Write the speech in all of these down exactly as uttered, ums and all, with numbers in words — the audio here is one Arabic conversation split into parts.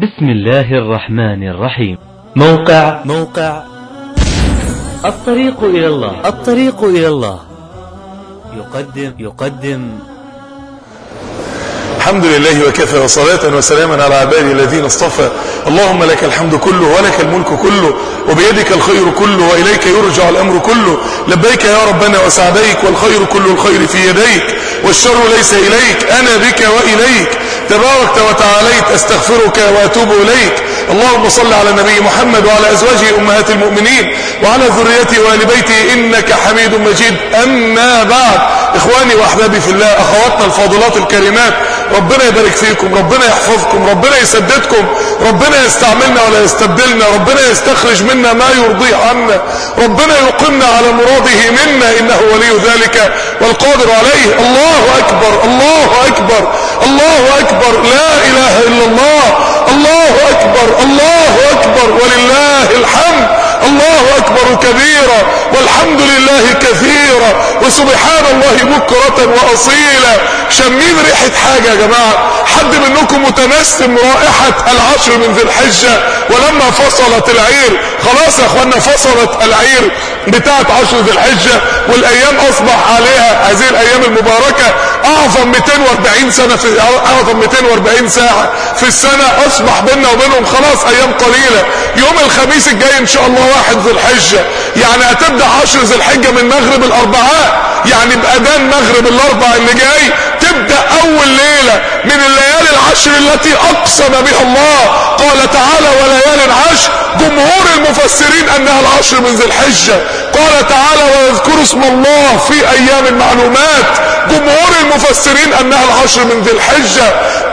بسم الله الرحمن الرحيم. موقع موقع الطريق إلى الله الطريق إلى الله يقدم يقدم الحمد لله وكفى وصلاة وسلاما على عباده الذين اصطفى. اللهم لك الحمد كله ولك الملك كله وبيدك الخير كله وإليك يرجع الأمر كله. لبيك يا ربنا وسعديك والخير كل الخير في يديك والشر ليس إليك أنا بك وإليك تباركت وتعاليت أستغفرك وأتوب إليك. اللهم صل على النبي محمد وعلى أزواجه أمهات المؤمنين وعلى ذريته وآل بيته إنك حميد مجيد. أما بعد، إخواني وأحبابي في الله، أخواتنا الفاضلات الكريمات، ربنا يبارك فيكم، ربنا يحفظكم، ربنا يسددكم، ربنا يستعملنا ولا يستبدلنا، ربنا يستخرج منا ما يرضيه عنا، ربنا يقمنا على مراده منا إنه ولي ذلك والقادر عليه. الله أكبر الله أكبر الله أكبر، لا إله إلا الله، الله أكبر الله أكبر ولله الحمد، الله أكبر كبيرا والحمد لله كثيرا وسبحان الله بكرة وأصيلا. شمين ريحة حاجة يا جماعة؟ حد منكم متنسم رائحة العشر من ذي الحجة ولما فصلت العير؟ خلاص يا اخوانا، فصلت العير بتاعت عشر ذي الحجة والايام اصبح عليها هذه الايام المباركة اعظم مئتين واربعين سنة في اعظم مئتين واربعين ساعة في السنة اصبح بيننا وبينهم خلاص ايام قليلة. يوم الخميس الجاي ان شاء الله واحد ذي الحجة، يعني هتبدأ عشر ذي الحجة من مغرب الاربعاء، يعني بأذان مغرب الاربع اللي جاي تبدأ اول ليلة من الليالي العشر التي اقسم بها الله. قال تعالى وليال عشر، جمهور المفسرين انها العشر من ذي الحجة. قال تعالى ويذكر اسم الله في ايام معلومات، جمهور المفسرين انها العشر من ذي الحجة.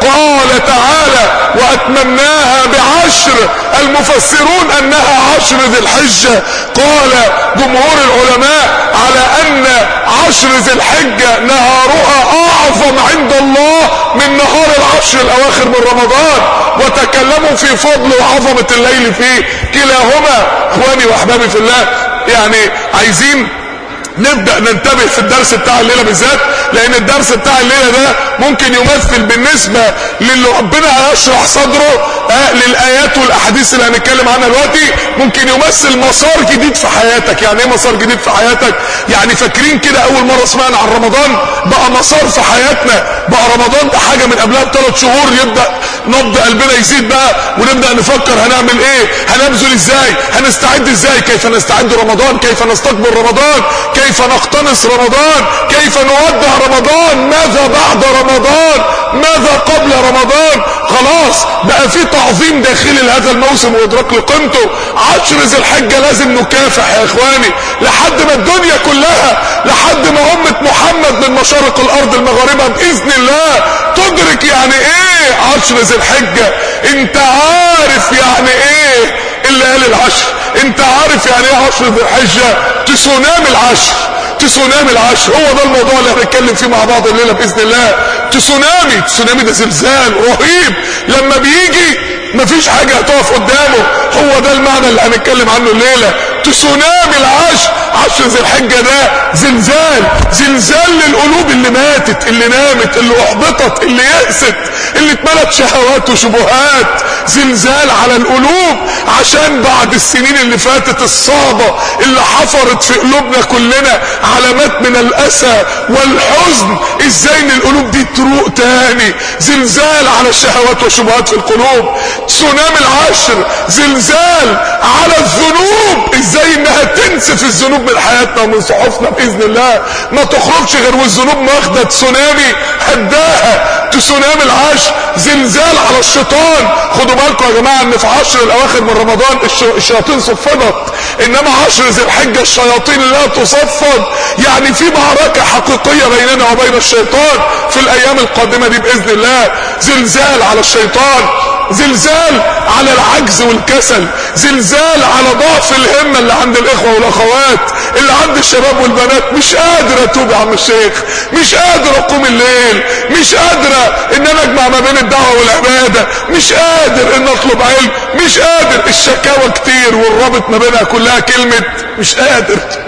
قال تعالى واتممناها بعشر، المفسرون انها عشر ذي الحجة. قال جمهور العلماء على ان عشر ذي الحجة نهارها اعظم عند الله من نهار العشر الاواخر من رمضان، وتكلموا في فضل وعظمة الليل فيه كلاهما. اخواني واحبابي في الله، يعني عايزين نبدأ ننتبه في الدرس بتاع الليلة بالذات، لان الدرس بتاع الليلة ده ممكن يمثل بالنسبة للي ربنا هيشرح صدره آه للآيات والأحاديث اللي هنتكلم عنها دلوقتي، ممكن يمثل مسار جديد في حياتك. يعني ايه مسار جديد في حياتك؟ يعني فاكرين كده اول مرة سمعنا عن رمضان بقى مسار في حياتنا، بقى رمضان ده حاجة من قبلها بثلاث شهور يبدأ نبض قلبنا يزيد بقى ونبدأ نفكر هنعمل ايه، هنبذل ازاي، هنستعد ازاي، كيف نستعد رمضان، كيف نستقبل رمضان، كيف نقتنص رمضان، كيف نودع رمضان، ماذا بعد رمضان، ماذا قبل رمضان. خلاص بقى في تعظيم داخلي لهذا الموسم وادراك لقيمته. عشر ذي الحجة لازم نكافح يا اخواني لحد ما الدنيا كلها، لحد ما امة محمد من مشارق الارض المغاربة باذن الله تدرك يعني ايه عشر ذي الحجة. انت عارف يعني ايه الليالي العشر، انت عارف يعني ايه عشر ذي الحجة، تسونامي العشر، تسونامي العشر. هو ده الموضوع اللي هنتكلم فيه مع بعض الليلة بإذن الله. تسونامي، تسونامي ده زلزال رهيب لما بيجي مفيش حاجة هتقف قدامه. هو ده المعنى اللي هنتكلم عنه الليلة، تسونامي العشر. عشر ذي الحجة ده زلزال، زلزال للقلوب اللي ماتت، اللي نامت، اللي احبطت، اللي يأست، اللي اتملت شهوات وشبهات. زلزال على القلوب عشان بعد السنين اللي فاتت الصعبة اللي حفرت في قلوبنا كلنا علامات من الأسى والحزن، ازاي ان القلوب دي تروق تاني. زلزال على الشهوات والشبهات في القلوب. تسونامي العشر زلزال على الذنوب، ازاي انها تنسف الذنوب من حياتنا ومن صحفنا باذن الله، ما تخرجش غير والذنوب ماخده تسونامي هداها. تسونامي العشر زلزال على الشيطان. خدوا بالكم يا جماعه ان في عشر الاواخر من رمضان الشياطين صفدت، انما عشر ذي الحجه الشياطين لا تصفد. يعني في معركه حقيقيه بيننا وبين الشيطان في الايام القادمه دي باذن الله. زلزال على الشيطان، زلزال على العجز والكسل، زلزال على ضعف الهمة اللي عند الاخوة والاخوات، اللي عند الشباب والبنات. مش قادر اتوب يا عم الشيخ، مش قادر اقوم الليل، مش قادرة ان انا اجمع ما بين الدعوة والعبادة، مش قادر ان اطلب علم، مش قادر. الشكاوى كتير والرابط ما بينها كلها كلمة مش قادر.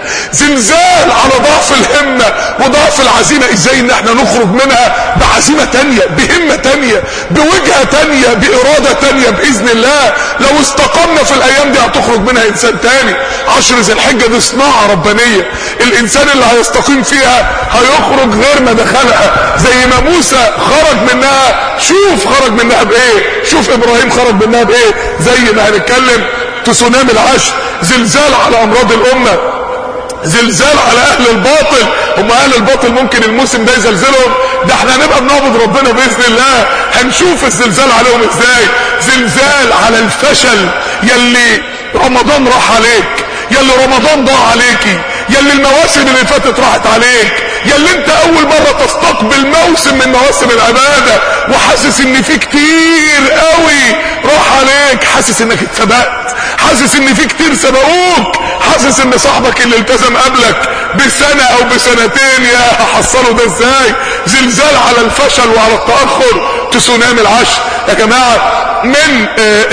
زلزال على ضعف الهمة وضعف العزيمة. ازاي ان احنا نخرج منها بعزيمة تانية، بهمة تانية، بوجهة تانية، بإرادة تانية بإذن الله. لو استقمنا في الايام دي هتخرج منها انسان تاني. عشر ذي الحجة دي صناعة ربانية، الانسان اللي هيستقيم فيها هيخرج غير ما دخلها. زي ما موسى خرج منها، شوف خرج منها بايه، شوف ابراهيم خرج منها بايه. زي ما هنتكلم تسونامي العشر، زلزال على امراض الامة، زلزال على اهل الباطل. هم اهل الباطل ممكن الموسم ده يزلزلهم، ده احنا هنبقى بنعبد ربنا باذن الله، هنشوف الزلزال عليهم ازاي. زلزال على الفشل، يلي رمضان راح عليك، يلي رمضان ضاع عليكي، يلي المواسم اللي فاتت راحت عليك، يلي انت اول مرة تستقبل موسم من مواسم العبادة وحاسس ان في كتير قوي راح عليك، حاسس انك اتسبقت، حاسس ان في كتير سبقوك، حاسس ان صاحبك اللي التزم قبلك بسنة او بسنتين يا حصلوا ده ازاي. زلزال على الفشل وعلى التأخر، تسونامي العشر. يا جماعة من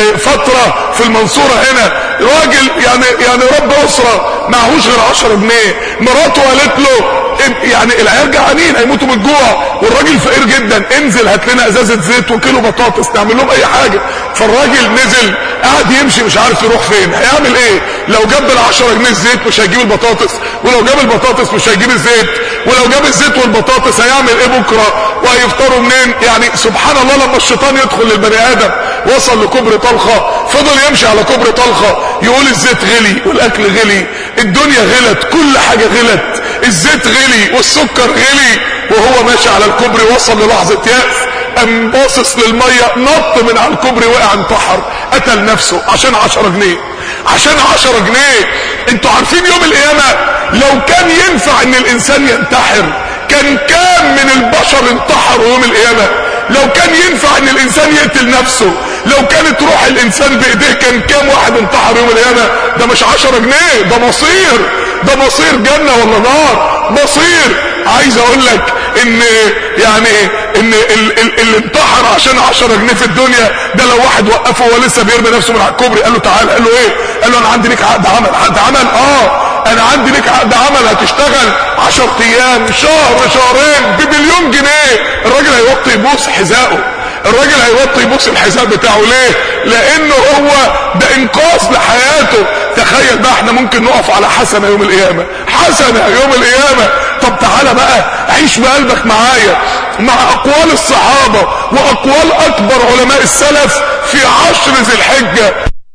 فترة في المنصورة هنا راجل يعني يعني رب اسرة معهوش غير عشرة جنيه، مراته قالت له يعني العيال جعانين هيموتوا من الجوع والراجل فقير جدا، انزل هات لنا ازازه زيت وكيلو بطاطس نعمل لهم اي حاجه. فالراجل نزل قاعد يمشي مش عارف يروح فين، هيعمل ايه؟ لو جاب العشرة جنيه الزيت مش هيجيب البطاطس، ولو جاب البطاطس مش هيجيب الزيت، ولو جاب الزيت والبطاطس هيعمل ايه بكره؟ وهيفطروا منين؟ يعني سبحان الله لما الشيطان يدخل للبني ادم. وصل لكوبري طلخه، فضل يمشي على كوبري طلخه يقول الزيت غلي والاكل غلي، الدنيا غلت، كل حاجه غلت، الزيت غلي والسكر غلي، وهو ماشي على الكوبري وصل للحظه يأس، قام باصص للميه، نط من على الكوبري وقع انتحر، قتل نفسه عشان عشرة جنيه، عشان عشرة جنيه. انتوا عارفين يوم القيامه لو كان ينفع ان الانسان ينتحر كان كام من البشر انتحروا يوم القيامه؟ لو كان ينفع ان الانسان يقتل نفسه، لو كانت روح الانسان بايديه كان كام واحد انتحر يوم القيامه؟ ده مش عشرة جنيه، ده مصير، ده مصير جنه ولا نار، مصير. عايز اقول لك ان يعني ان اللي انتحر عشان عشرة جنيه في الدنيا ده لو واحد وقفه وهو لسه بيرمي نفسه من على الكوبري قال له تعال، قال له ايه؟ قال له انا عندي ليك عقد عمل. عقد عمل؟ اه انا عندي ليك عقد عمل، هتشتغل عشر ايام، شهر، شهرين، بمليون جنيه. الراجل هيوطي يبوس حذائه، الراجل هيوطي يبوس الحذاء بتاعه. ليه؟ لانه هو ده انقاذ لحياته. تخيل بقى احنا ممكن نقف على حسنة يوم القيامة، حسنة يوم القيامة. طب تعالى بقى عيش بقلبك معايا مع اقوال الصحابة واقوال اكبر علماء السلف في عشر ذي الحجة.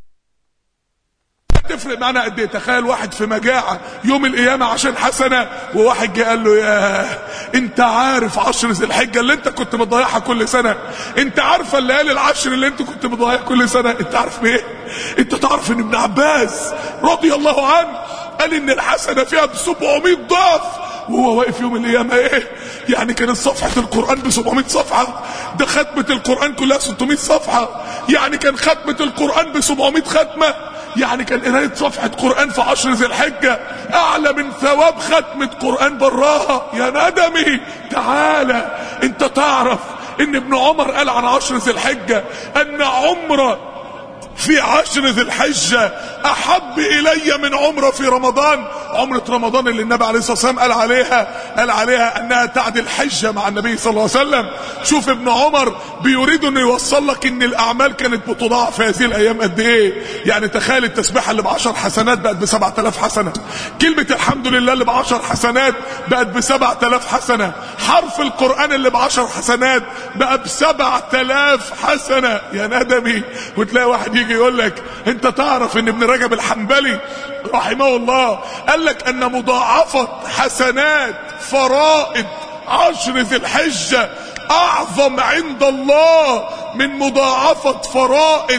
تفرق معنا قد ايه؟ تخيل واحد في مجاعة يوم القيامة عشان حسنة، وواحد جه قال له يا انت عارف عشر ذي الحجة اللي انت كنت مضيعها كل سنة؟ انت عارفة الليالي العشر اللي انت كنت مضيعها كل سنة؟ انت عارف بايه؟ انت تعرف ان ابن عباس رضي الله عنه قال ان الحسنة فيها بسبعمائة ضعف، وهو واقف يوم القيامة ايه؟ يعني كانت صفحة القرآن بسبعمائة صفحة، ده ختمة القرآن كلها ستمائة صفحة، يعني كان ختمة القرآن بسبعمائة ختمة، يعني كان قراية صفحة قرآن في عشر ذي الحجة اعلى من ثواب ختمة قرآن براها. يا ندمي تعالى، انت تعرف ان ابن عمر قال عن عشر ذي الحجة ان عمره في عشر ذي الحجة احب الي من عمره في رمضان. عمرة رمضان اللي النبي عليه الصلاة والسلام قال عليها قال عليها انها تعدل حجة مع النبي صلى الله عليه وسلم. شوف ابن عمر بيريد انه يوصل لك ان الاعمال كانت بتضاعف في هذه الايام قد ايه. يعني تخيل التسبيحة اللي بعشر حسنات بقت بسبعة الاف حسنة، كلمة الحمد لله اللي بعشر حسنات بقت بسبعة الاف حسنة، حرف القرآن اللي بعشر حسنات بقى بسبعة الاف حسنة. يا ندمي. وتلاقي واحد يجي يقول لك انت تعرف ان ابن رجب الحنبلي رحمه الله قال لك ان مضاعفة حسنات فرائض عشر ذي الحجة اعظم عند الله من مضاعفة فرائض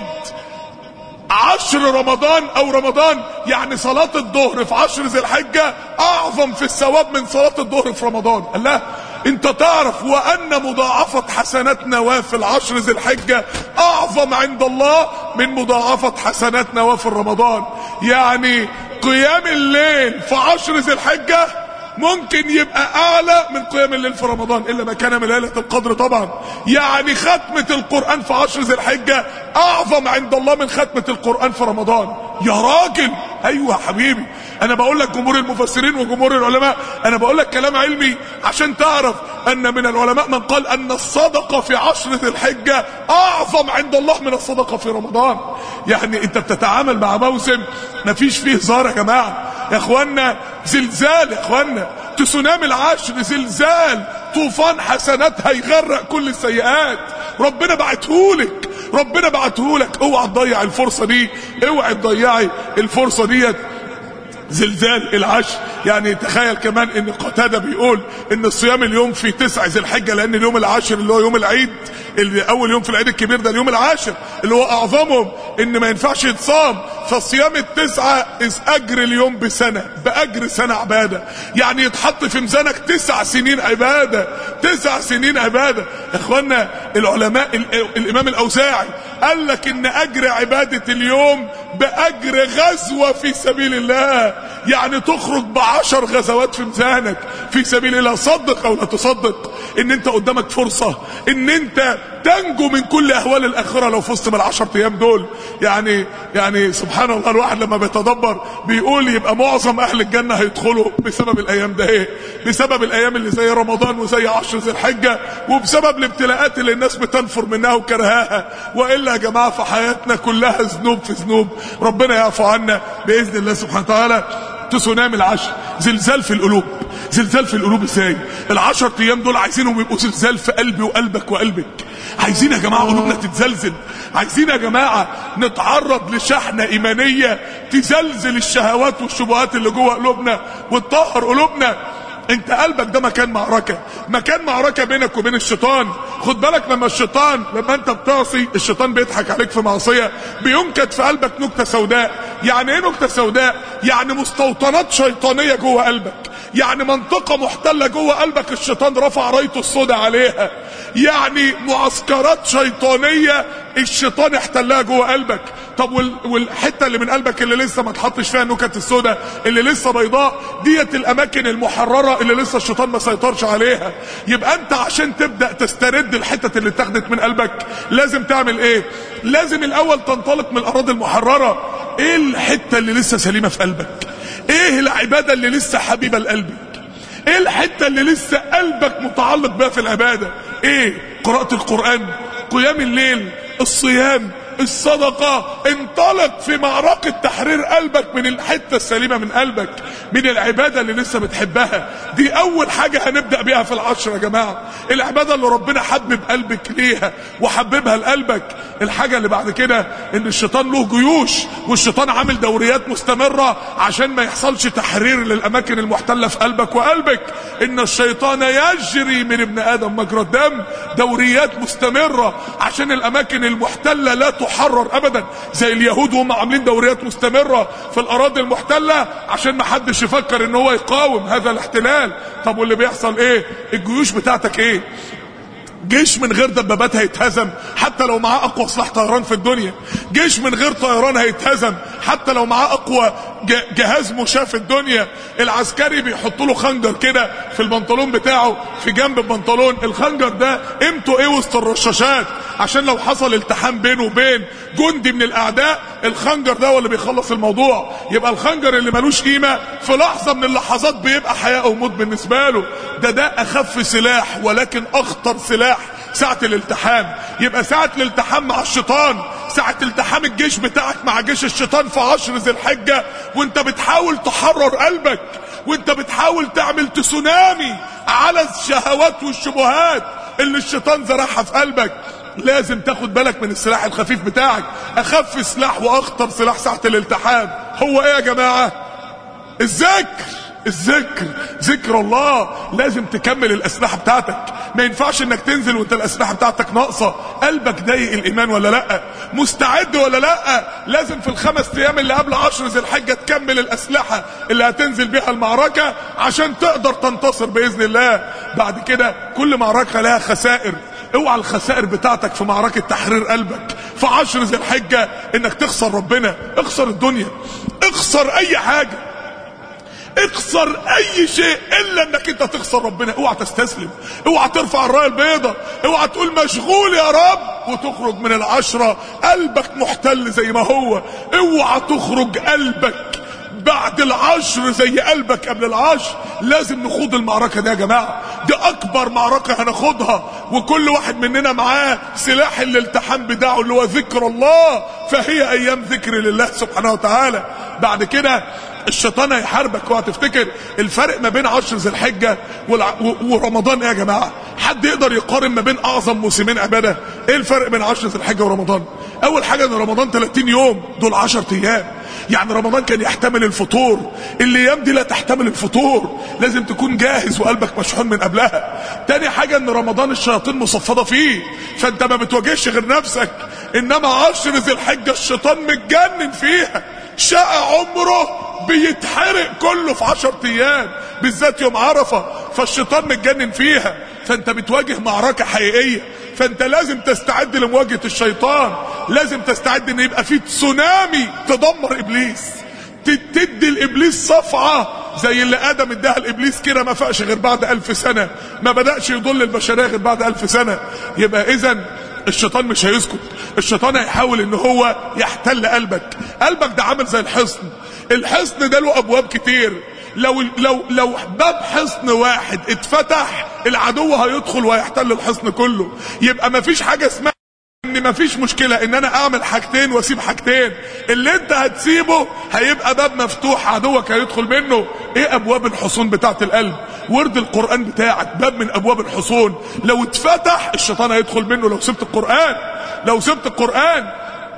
عشر رمضان او رمضان. يعني صلاة الظهر في عشر ذي الحجة اعظم في الثواب من صلاة الظهر في رمضان. الله، انت تعرف وان مضاعفة حسنات نوافل عشر ذي الحجة اعظم عند الله من مضاعفة حسنات نوافل رمضان. يعني قيام الليل في عشر ذي الحجة ممكن يبقى اعلى من قيام الليل في رمضان، الا ما كان من ليلة القدر طبعا. يعني ختمة القرآن في عشر ذي الحجة اعظم عند الله من ختمة القرآن في رمضان. يا راجل ايوه يا حبيبي، انا بقول لك جمهور المفسرين وجمهور العلماء، انا بقول لك كلام علمي عشان تعرف ان من العلماء من قال ان الصدقة في عشر ذي الحجة اعظم عند الله من الصدقة في رمضان. يعني انت بتتعامل مع موسم مفيش فيه هزار يا جماعة يا اخوانا، زلزال يا اخوانا، تسونامي العشر، زلزال، طوفان حسنات هيغرق كل السيئات، ربنا بعتهولك، ربنا بعتهولك، اوعى تضيع الفرصة دي، اوعى تضيعي الفرصة ديت. زلزال العشر، يعني تخيل كمان ان قتادة بيقول ان الصيام اليوم في تسع ذي الحجة، لان اليوم العاشر اللي هو يوم العيد، اللي اول يوم في العيد الكبير ده اليوم العاشر اللي هو اعظمهم، ان ما ينفعش يتصام، فالصيام التسعة إذ اجر اليوم بسنة، باجر سنة عبادة، يعني يتحط في ميزانك تسع سنين عبادة، تسع سنين عبادة. اخوانا العلماء، الامام الاوزاعي قال لك ان اجر عبادة اليوم باجر غزوة في سبيل الله، يعني تخرج بعشر غزوات في ميزانك في سبيل الله. صدق او لا تصدق ان انت قدامك فرصة ان انت تنجو من كل اهوال الاخرة لو فزت بالعشر ايام دول. يعني يعني سبحان الله، الواحد لما بيتدبر بيقول يبقى معظم اهل الجنة هيدخلوا بسبب الايام ده، ايه؟ بسبب الايام اللي زي رمضان وزي عشر ذي الحجة، وبسبب الابتلاءات اللي الناس بتنفر منها وكرهاها. والا يا جماعة في حياتنا كلها ذنوب في ذنوب، ربنا يعفو عنا باذن الله سبحانه وتعالى. تسونامي العشر، زلزال في القلوب. زلزال في القلوب ازاي؟ العشر ايام دول عايزينهم يبقوا زلزال في قلبي وقلبك وقلبك. عايزين يا جماعة قلوبنا تتزلزل، عايزين يا جماعة نتعرض لشحنة ايمانية تزلزل الشهوات والشبهات اللي جوه قلوبنا وتطهر قلوبنا. انت قلبك ده مكان معركة، مكان معركة بينك وبين الشيطان. خد بالك لما الشيطان، لما انت بتعصي الشيطان بيضحك عليك في معصية، بينكت في قلبك نكتة سوداء. يعني ايه نكتة سوداء؟ يعني مستوطنات شيطانية جوه قلبك، يعني منطقة محتلة جوه قلبك الشيطان رفع رايته السوداء عليها، يعني معسكرات شيطانية الشيطان احتلها جوه قلبك. طب والحته اللي من قلبك اللي لسه ما تحطش فيها النكت السوداء، اللي لسه بيضاء، ديت الاماكن المحرره اللي لسه الشيطان ما سيطرش عليها. يبقى انت عشان تبدا تسترد الحتت اللي اتاخدت من قلبك لازم تعمل ايه؟ لازم الاول تنطلق من الاراضي المحرره. ايه الحته اللي لسه سليمه في قلبك؟ ايه العباده اللي لسه حبيبه لقلبك؟ ايه الحته اللي لسه قلبك متعلق بها في العباده؟ ايه؟ قراءه القران، قيام الليل، الصيام، الصدقة. انطلق في معركة تحرير قلبك من الحتة السليمة من قلبك، من العبادة اللي لسه بتحبها. دي اول حاجة هنبدأ بيها في العشر يا جماعة، العبادة اللي ربنا حبب قلبك ليها وحببها لقلبك. الحاجة اللي بعد كده ان الشيطان له جيوش، والشيطان عامل دوريات مستمرة عشان ما يحصلش تحرير للاماكن المحتلة في قلبك وقلبك. ان الشيطان يجري من ابن ادم مجرى الدم، دوريات مستمرة عشان الاماكن المحتلة لا تحرر ابدا. زي اليهود وهم عاملين دوريات مستمرة في الاراضي المحتلة عشان ما حدش يفكر ان هو يقاوم هذا الاحتلال. طب واللي بيحصل ايه؟ الجيوش بتاعتك ايه؟ جيش من غير دبابات هيتهزم حتى لو معاه اقوى سلاح طيران في الدنيا. جيش من غير طيران هيتهزم حتى لو معاه اقوى جهاز مشاة في الدنيا. العسكري بيحط له خنجر كده في البنطلون بتاعه، في جنب البنطلون. الخنجر ده قيمته ايه وسط الرشاشات؟ عشان لو حصل التحام بينه وبين جندي من الاعداء، الخنجر ده هو اللي بيخلص الموضوع. يبقى الخنجر اللي ملوش قيمة في لحظة من اللحظات بيبقى حياة او موت بالنسبة له. ده ده اخف سلاح ولكن اخطر سلاح ساعة الالتحام. يبقى ساعة الالتحام مع الشيطان، ساعة التحام الجيش بتاعك مع جيش الشيطان في عشر ذي الحجة، وانت بتحاول تحرر قلبك، وانت بتحاول تعمل تسونامي على الشهوات والشبهات اللي الشيطان زرعها في قلبك. لازم تاخد بالك من السلاح الخفيف بتاعك. اخف سلاح واخطر سلاح ساعة الالتحام هو ايه يا جماعة؟ الذكر. الذكر، ذكر الله. لازم تكمل الاسلحه بتاعتك، ما ينفعش انك تنزل وانت الاسلحه بتاعتك ناقصه. قلبك ضايق الايمان ولا لا؟ مستعد ولا لا؟ لازم في الخمس ايام اللي قبل عشر ذي الحجه تكمل الاسلحه اللي هتنزل بيها المعركه عشان تقدر تنتصر باذن الله. بعد كده كل معركه لها خسائر. اوعى الخسائر بتاعتك في معركه تحرير قلبك في عشر ذي الحجه انك تخسر ربنا، اخسر الدنيا، اخسر اي حاجه، اخسر اي شيء الا انك انت تخسر ربنا. اوعى تستسلم، اوعى ترفع الرايه البيضاء، اوعى تقول مشغول يا رب وتخرج من العشرة قلبك محتل زي ما هو. اوعى تخرج قلبك بعد العشر زي قلبك قبل العشر. لازم نخوض المعركة دي يا جماعة، دي اكبر معركة هناخدها، وكل واحد مننا معاه سلاح الالتحام بتاعه اللي هو ذكر الله، فهي ايام ذكر لله سبحانه وتعالى. بعد كده الشيطان هيحاربك. وهتفتكر الفرق ما بين عشر ذي الحجة ورمضان ايه يا جماعة؟ حد يقدر يقارن ما بين اعظم موسمين عبادة؟ ايه الفرق بين عشر ذي الحجة ورمضان؟ اول حاجة ان رمضان ثلاثين يوم، دول عشر ايام. يعني رمضان كان يحتمل الفطور، الايام دي لا تحتمل الفطور، لازم تكون جاهز وقلبك مشحون من قبلها. تاني حاجة ان رمضان الشياطين مصفدة فيه، فانت ما بتواجهش غير نفسك. انما عشر ذي الحجة الشيطان متجنن فيها، شقى عمره بيتحرق كله في عشر ايام، بالذات يوم عرفة، فالشيطان متجنن فيها. فانت بتواجه معركة حقيقية، فانت لازم تستعد لمواجهة الشيطان، لازم تستعد ان يبقى في تسونامي تدمر ابليس، تدي الابليس صفعة زي اللي ادم اداها الابليس كده، ما فاقش غير بعد الف سنة، ما بدأش يضل البشرية غير بعد الف سنة. يبقى اذن الشيطان مش هيسكت، الشيطان هيحاول ان هو يحتل قلبك. قلبك ده عامل زي الحصن، الحصن ده له ابواب كتير، لو لو لو باب حصن واحد اتفتح العدو هيدخل وهيحتل الحصن كله. يبقى مفيش حاجة اسمها ان مفيش مشكلة ان انا اعمل حاجتين واسيب حاجتين، اللي انت هتسيبه هيبقى باب مفتوح عدوك هيدخل منه. ايه ابواب الحصون بتاعت القلب؟ ورد القرآن بتاعك باب من ابواب الحصون، لو اتفتح الشيطان هيدخل منه. لو سبت القرآن، لو سبت القرآن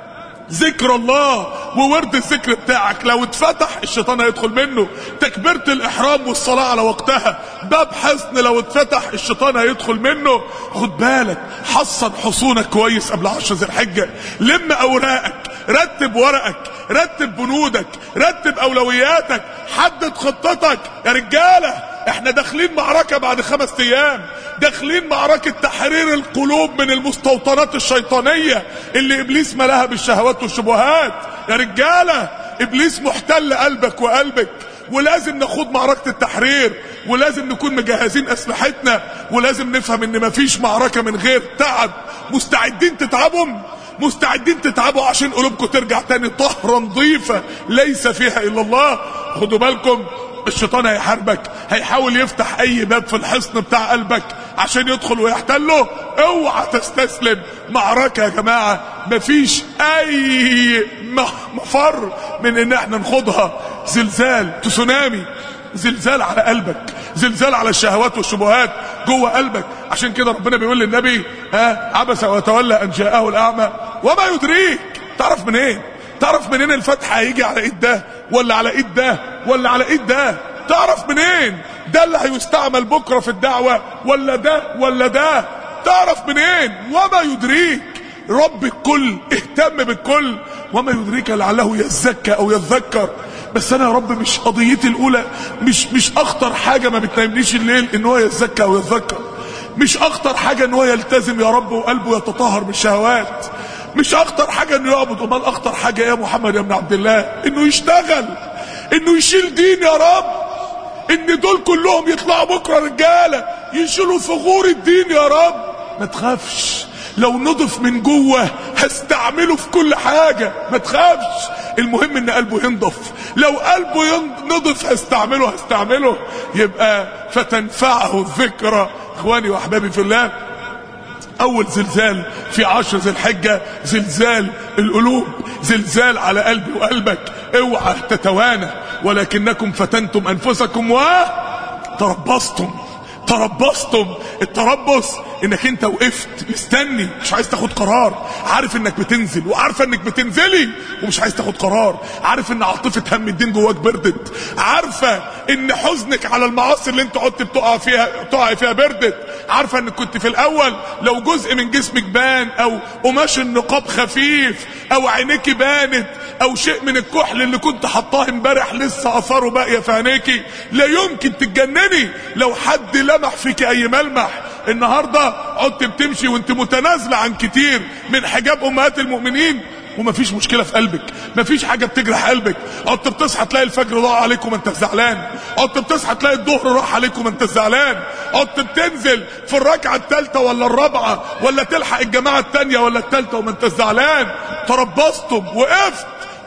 ذكر الله وورد الذكر بتاعك لو اتفتح الشيطان هيدخل منه. تكبيرة الاحرام والصلاة على وقتها باب حصن، لو اتفتح الشيطان هيدخل منه. خد بالك، حصن حصونك كويس قبل عشر ذي الحجة، لم اوراقك، رتب ورقك، رتب بنودك، رتب اولوياتك، حدد خطتك. يا رجالة احنا داخلين معركة بعد خمس ايام، داخلين معركة تحرير القلوب من المستوطنات الشيطانية اللي ابليس ملاها بالشهوات والشبهات. يا رجالة ابليس محتل قلبك وقلبك، ولازم نخوض معركة التحرير، ولازم نكون مجهزين اسلحتنا، ولازم نفهم ان مفيش معركة من غير تعب. مستعدين تتعبهم؟ مستعدين تتعبوا عشان قلوبكم ترجع تاني طهرة نظيفة ليس فيها الا الله. خدوا بالكم، الشيطان هيحاربك، هيحاول يفتح اي باب في الحصن بتاع قلبك عشان يدخل ويحتله. اوعى تستسلم. معركة يا جماعة مفيش اي مفر من ان احنا نخوضها. زلزال، تسونامي، زلزال على قلبك، زلزال على الشهوات والشبهات جوه قلبك. عشان كده ربنا بيقول للنبي ها عبس وتولى ان جاءه الاعمى وما يدريك. تعرف منين ايه؟ تعرف منين الفتح هيجي على ايد ده ولا على ايد ده ولا على ايد ده؟ تعرف منين ده اللي هيستعمل بكرة في الدعوة ولا ده ولا ده؟ تعرف منين؟ وما يدريك. رب الكل، اهتم بالكل. وما يدريك لعله يزكى او يتذكر. بس انا يا رب مش قضيتي الاولى، مش مش اخطر حاجة ما بتنامنيش الليل ان هو يزكى او يتذكر، مش اخطر حاجة ان هو يلتزم يا رب وقلبه يتطهر من الشهوات، مش اخطر حاجة انه يعبد. امال اخطر حاجة يا محمد يا ابن عبد الله انه يشتغل، انه يشيل دين يا رب، ان دول كلهم يطلعوا بكرة رجالة يشيلوا ثغور الدين يا رب. ما تخافش، لو نضف من جوه هستعمله في كل حاجة، ما تخافش. المهم ان قلبه ينضف، لو قلبه ينضف هستعمله هستعمله. يبقى فتنفعه الذكرى. اخواني واحبابي في الله، اول زلزال في عشر ذي الحجة زلزال القلوب، زلزال على قلبي وقلبك. اوعى تتوانى، ولكنكم فتنتم انفسكم وتربصتم. تربصتم. التربص انك انت وقفت مستني، مش عايز تاخد قرار، عارف انك بتنزل وعارفه انك بتنزلي ومش عايز تاخد قرار، عارف ان عاطفه هم الدين جواك بردت، عارفه ان حزنك على المعاصي اللي انت قعدت بتقع فيها تقع فيها بردت، عارفه انك كنت في الاول لو جزء من جسمك بان او قماش النقاب خفيف او عينيكي بانت او شيء من الكحل اللي كنت حطاه امبارح لسه اثاره باقيه في عينيكي، لا يمكن تتجنني لو حد لمح فيك اي ملمح. النهارده قعدت بتمشي وانت متنازله عن كتير من حجاب امهات المؤمنين ومفيش مشكله في قلبك، مفيش حاجه بتجرح قلبك. قعدت بتصحى تلاقي الفجر ضاع عليك وما انت زعلان، قعدت بتصحى تلاقي الظهر راح عليك وما انت زعلان، قعدت بتنزل في الركعه الثالثه ولا الرابعه ولا تلحق الجماعه الثانيه ولا الثالثه وما انت زعلان. تربصتم، وقفت،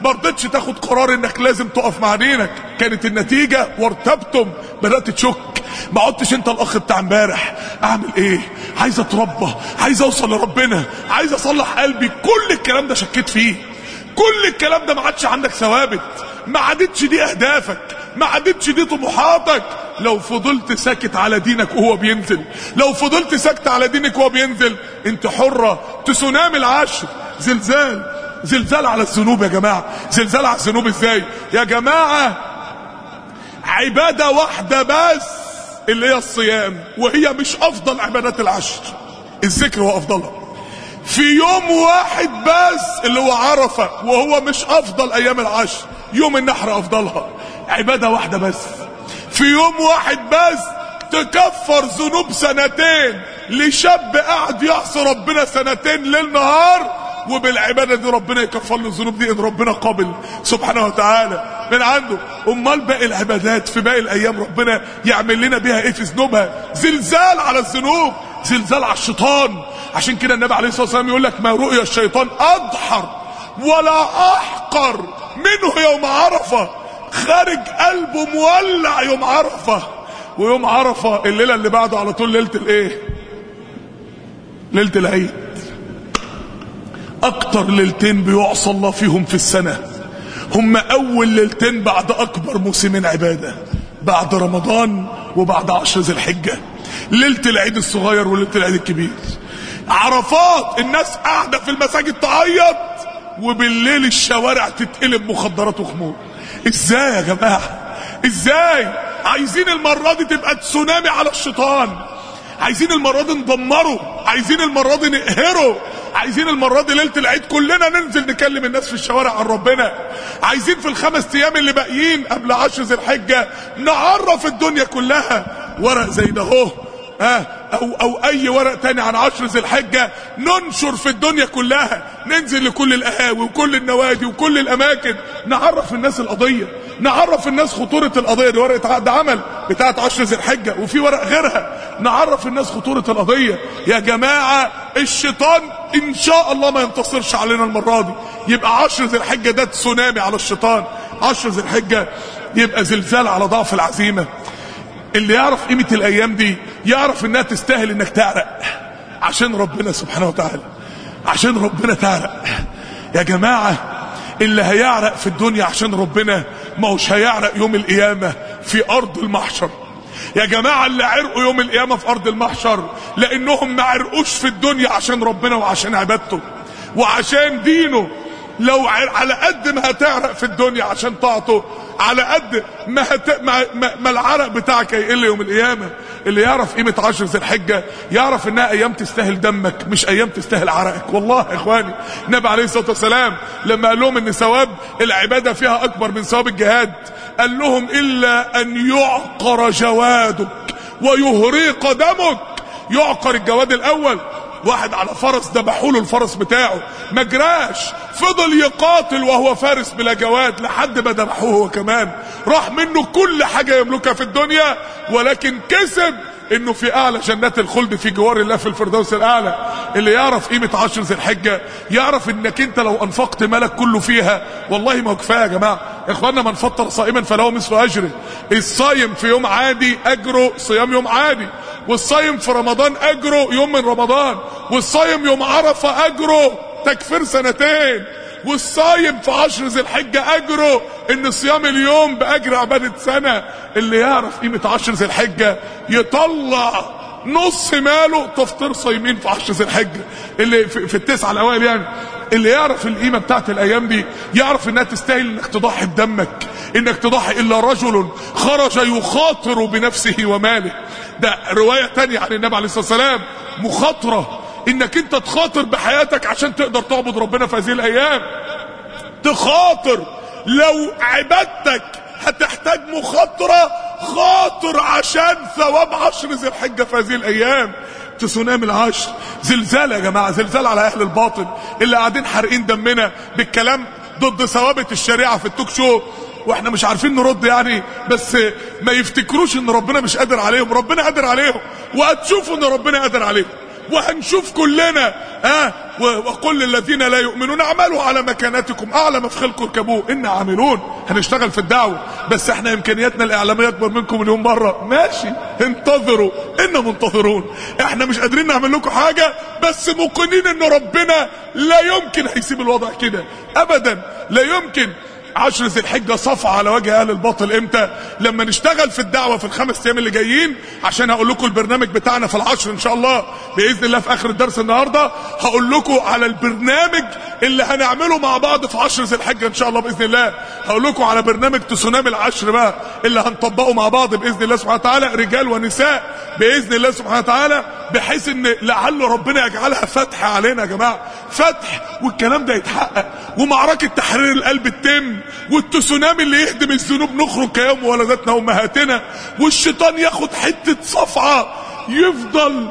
ما رضيتش تاخد قرار انك لازم تقف مع دينك، كانت النتيجة وارتبتم، بدأت تشك. ما عدتش انت الاخ بتاع امبارح، اعمل ايه، عايز اتربى، عايز اوصل لربنا، عايز اصلح قلبي، كل الكلام ده شكيت فيه، كل الكلام ده ما عادش عندك ثوابت، ما عادتش دي اهدافك، ما عادتش دي طموحاتك. لو فضلت ساكت على دينك وهو بينزل، لو فضلت ساكت على دينك وهو بينزل، انت حرة. تسونامي العشر، زلزال، زلزال على الذنوب يا جماعة. زلزال على الذنوب ازاي يا جماعة؟ عبادة واحدة بس اللي هي الصيام، وهي مش افضل عبادات العشر، الذكر هو افضلها. في يوم واحد بس اللي هو عرفة، وهو مش افضل ايام العشر، يوم النحر افضلها. عبادة واحدة بس في يوم واحد بس تكفر ذنوب سنتين لشاب قاعد يعصي ربنا سنتين ليل نهار، وبالعبادة دي ربنا يكفر له الذنوب دي ان ربنا قابل سبحانه وتعالى من عنده. امال باقي العبادات في باقي الايام ربنا يعمل لنا بيها ايه في ذنوبها؟ زلزال على الذنوب، زلزال على الشيطان. عشان كده النبي عليه الصلاة والسلام يقول لك ما رؤيا الشيطان اضحر ولا احقر منه يوم عرفة. خارج قلبه مولع يوم عرفة، ويوم عرفة الليلة اللي بعده على طول ليلة الايه؟ ليلة العيد. اكتر ليلتين بيعصى الله فيهم في السنة هم اول ليلتين بعد اكبر موسمين عبادة، بعد رمضان وبعد عشر ذي الحجة، ليلة العيد الصغير وليلة العيد الكبير. عرفات الناس قاعدة في المساجد تعيط، وبالليل الشوارع تتقلب مخدرات وخمور. ازاي يا جماعة؟ ازاي؟ عايزين المرة دي تبقى تسونامي على الشيطان، عايزين المرة دي ندمره، عايزين المرة دي نقهره، عايزين المرة دي ليلة العيد كلنا ننزل نكلم الناس في الشوارع عن ربنا، عايزين في الخمس ايام اللي باقيين قبل عشر ذي الحجة نعرف الدنيا كلها. ورق زي ده اهو، ها او او اي ورق تاني عن عشر ذي الحجة ننشر في الدنيا كلها، ننزل لكل القهاوي وكل النوادي وكل الاماكن، نعرف الناس القضية، نعرف الناس خطورة القضية دي. ورقة عقد عمل بتاعت عشر ذي الحجة، وفي ورق غيرها، نعرف الناس خطورة القضية. يا جماعة الشيطان ان شاء الله ما ينتصرش علينا المرة دي، يبقى عشر ذي الحجة ده تسونامي على الشيطان، عشر ذي الحجة يبقى زلزال على ضعف العزيمة. اللي يعرف قيمة الايام دي يعرف انها تستاهل انك تعرق عشان ربنا سبحانه وتعالى، عشان ربنا تعرق يا جماعة. اللي هيعرق في الدنيا عشان ربنا ما هوش هيعرق يوم القيامة في ارض المحشر يا جماعة. اللي عرقوا يوم القيامة في ارض المحشر لانهم ما عرقوش في الدنيا عشان ربنا وعشان عبادته وعشان دينه. لو على قد ما هتعرق في الدنيا عشان طاعته، على قد ما, هت... ما... ما... ما العرق بتاعك هيقل يوم القيامة. اللي يعرف قيمة عشر ذي الحجة يعرف انها ايام تستاهل دمك، مش ايام تستاهل عرقك. والله يا اخواني النبي عليه الصلاة والسلام لما قال لهم ان ثواب العبادة فيها اكبر من ثواب الجهاد، قال لهم الا ان يعقر جوادك ويهريق دمك. يعقر الجواد الاول، واحد على فرس ذبحوا له الفرس بتاعه ما جراش، فضل يقاتل وهو فارس بلا جواد لحد ما ذبحوه هو كمان، راح منه كل حاجة يملكها في الدنيا، ولكن كسب انه في اعلى جنات الخلد في جوار الله في الفردوس الاعلى. اللي يعرف قيمة عشر ذي الحجة يعرف انك انت لو انفقت مالك كله فيها والله ما هو كفايه يا جماعة. يا اخوانا من فطر صائما فله مثل اجره. الصايم في يوم عادي اجره صيام يوم عادي، والصايم في رمضان اجره يوم من رمضان، والصايم يوم عرفة اجره تكفير سنتين، والصايم في عشر ذي الحجة اجره ان صيام اليوم باجر عبادة سنة. اللي يعرف قيمة عشر ذي الحجة يطلع نص ماله تفطير صايمين في عشر ذي الحجة اللي في, في التسعة الاوائل يعني. اللي يعرف القيمة بتاعت الايام دي يعرف انها تستاهل انك تضحي بدمك، انك تضحي. الا رجل خرج يخاطر بنفسه وماله. ده رواية تانية عن النبي عليه الصلاة والسلام، مخاطرة انك انت تخاطر بحياتك عشان تقدر تعبد ربنا في هذه الايام. تخاطر لو عبادتك هتحتاج مخاطرة، خاطر عشان ثواب عشر ذي الحجة في هذه الايام. تسونامي العشر، زلزال يا جماعة، زلزال على اهل الباطل اللي قاعدين حارقين دمنا بالكلام ضد ثوابت الشريعة في التوك شو، واحنا مش عارفين نرد يعني. بس ما يفتكروش ان ربنا مش قادر عليهم، ربنا قادر عليهم، وهتشوفوا ان ربنا قادر عليهم، وهنشوف كلنا ها وقل للذين لا يؤمنون اعملوا على مكانتكم اعلم في خلق اركبوه ان عاملون. هنشتغل في الدعوه بس احنا امكانياتنا الاعلاميه اكبر منكم مليون مره. ماشي انتظروا ان منتظرون. احنا مش قادرين نعمل لكم حاجه بس موقنين ان ربنا لا يمكن هيسيب الوضع كده ابدا. لا يمكن. عشر ذي الحجة صفعة على وجه اهل الباطل امتى؟ لما نشتغل في الدعوة في الخمس ايام اللي جايين. عشان هقول لكم البرنامج بتاعنا في العشر ان شاء الله باذن الله في اخر الدرس النهاردة هقول لكم على البرنامج اللي هنعمله مع بعض في عشر ذي الحجة ان شاء الله باذن الله. هقول لكم على برنامج تسونامي العشر بقى اللي هنطبقه مع بعض باذن الله سبحانه وتعالى رجال ونساء باذن الله سبحانه وتعالى بحيث ان لعل ربنا يجعلها فتح علينا يا جماعة. فتح والكلام ده يتحقق ومعركة تحرير القلب تتم والتسونامي اللي يهدم الذنوب نخرج كيوم ولدتنا امهاتنا والشيطان ياخد حتة صفعة يفضل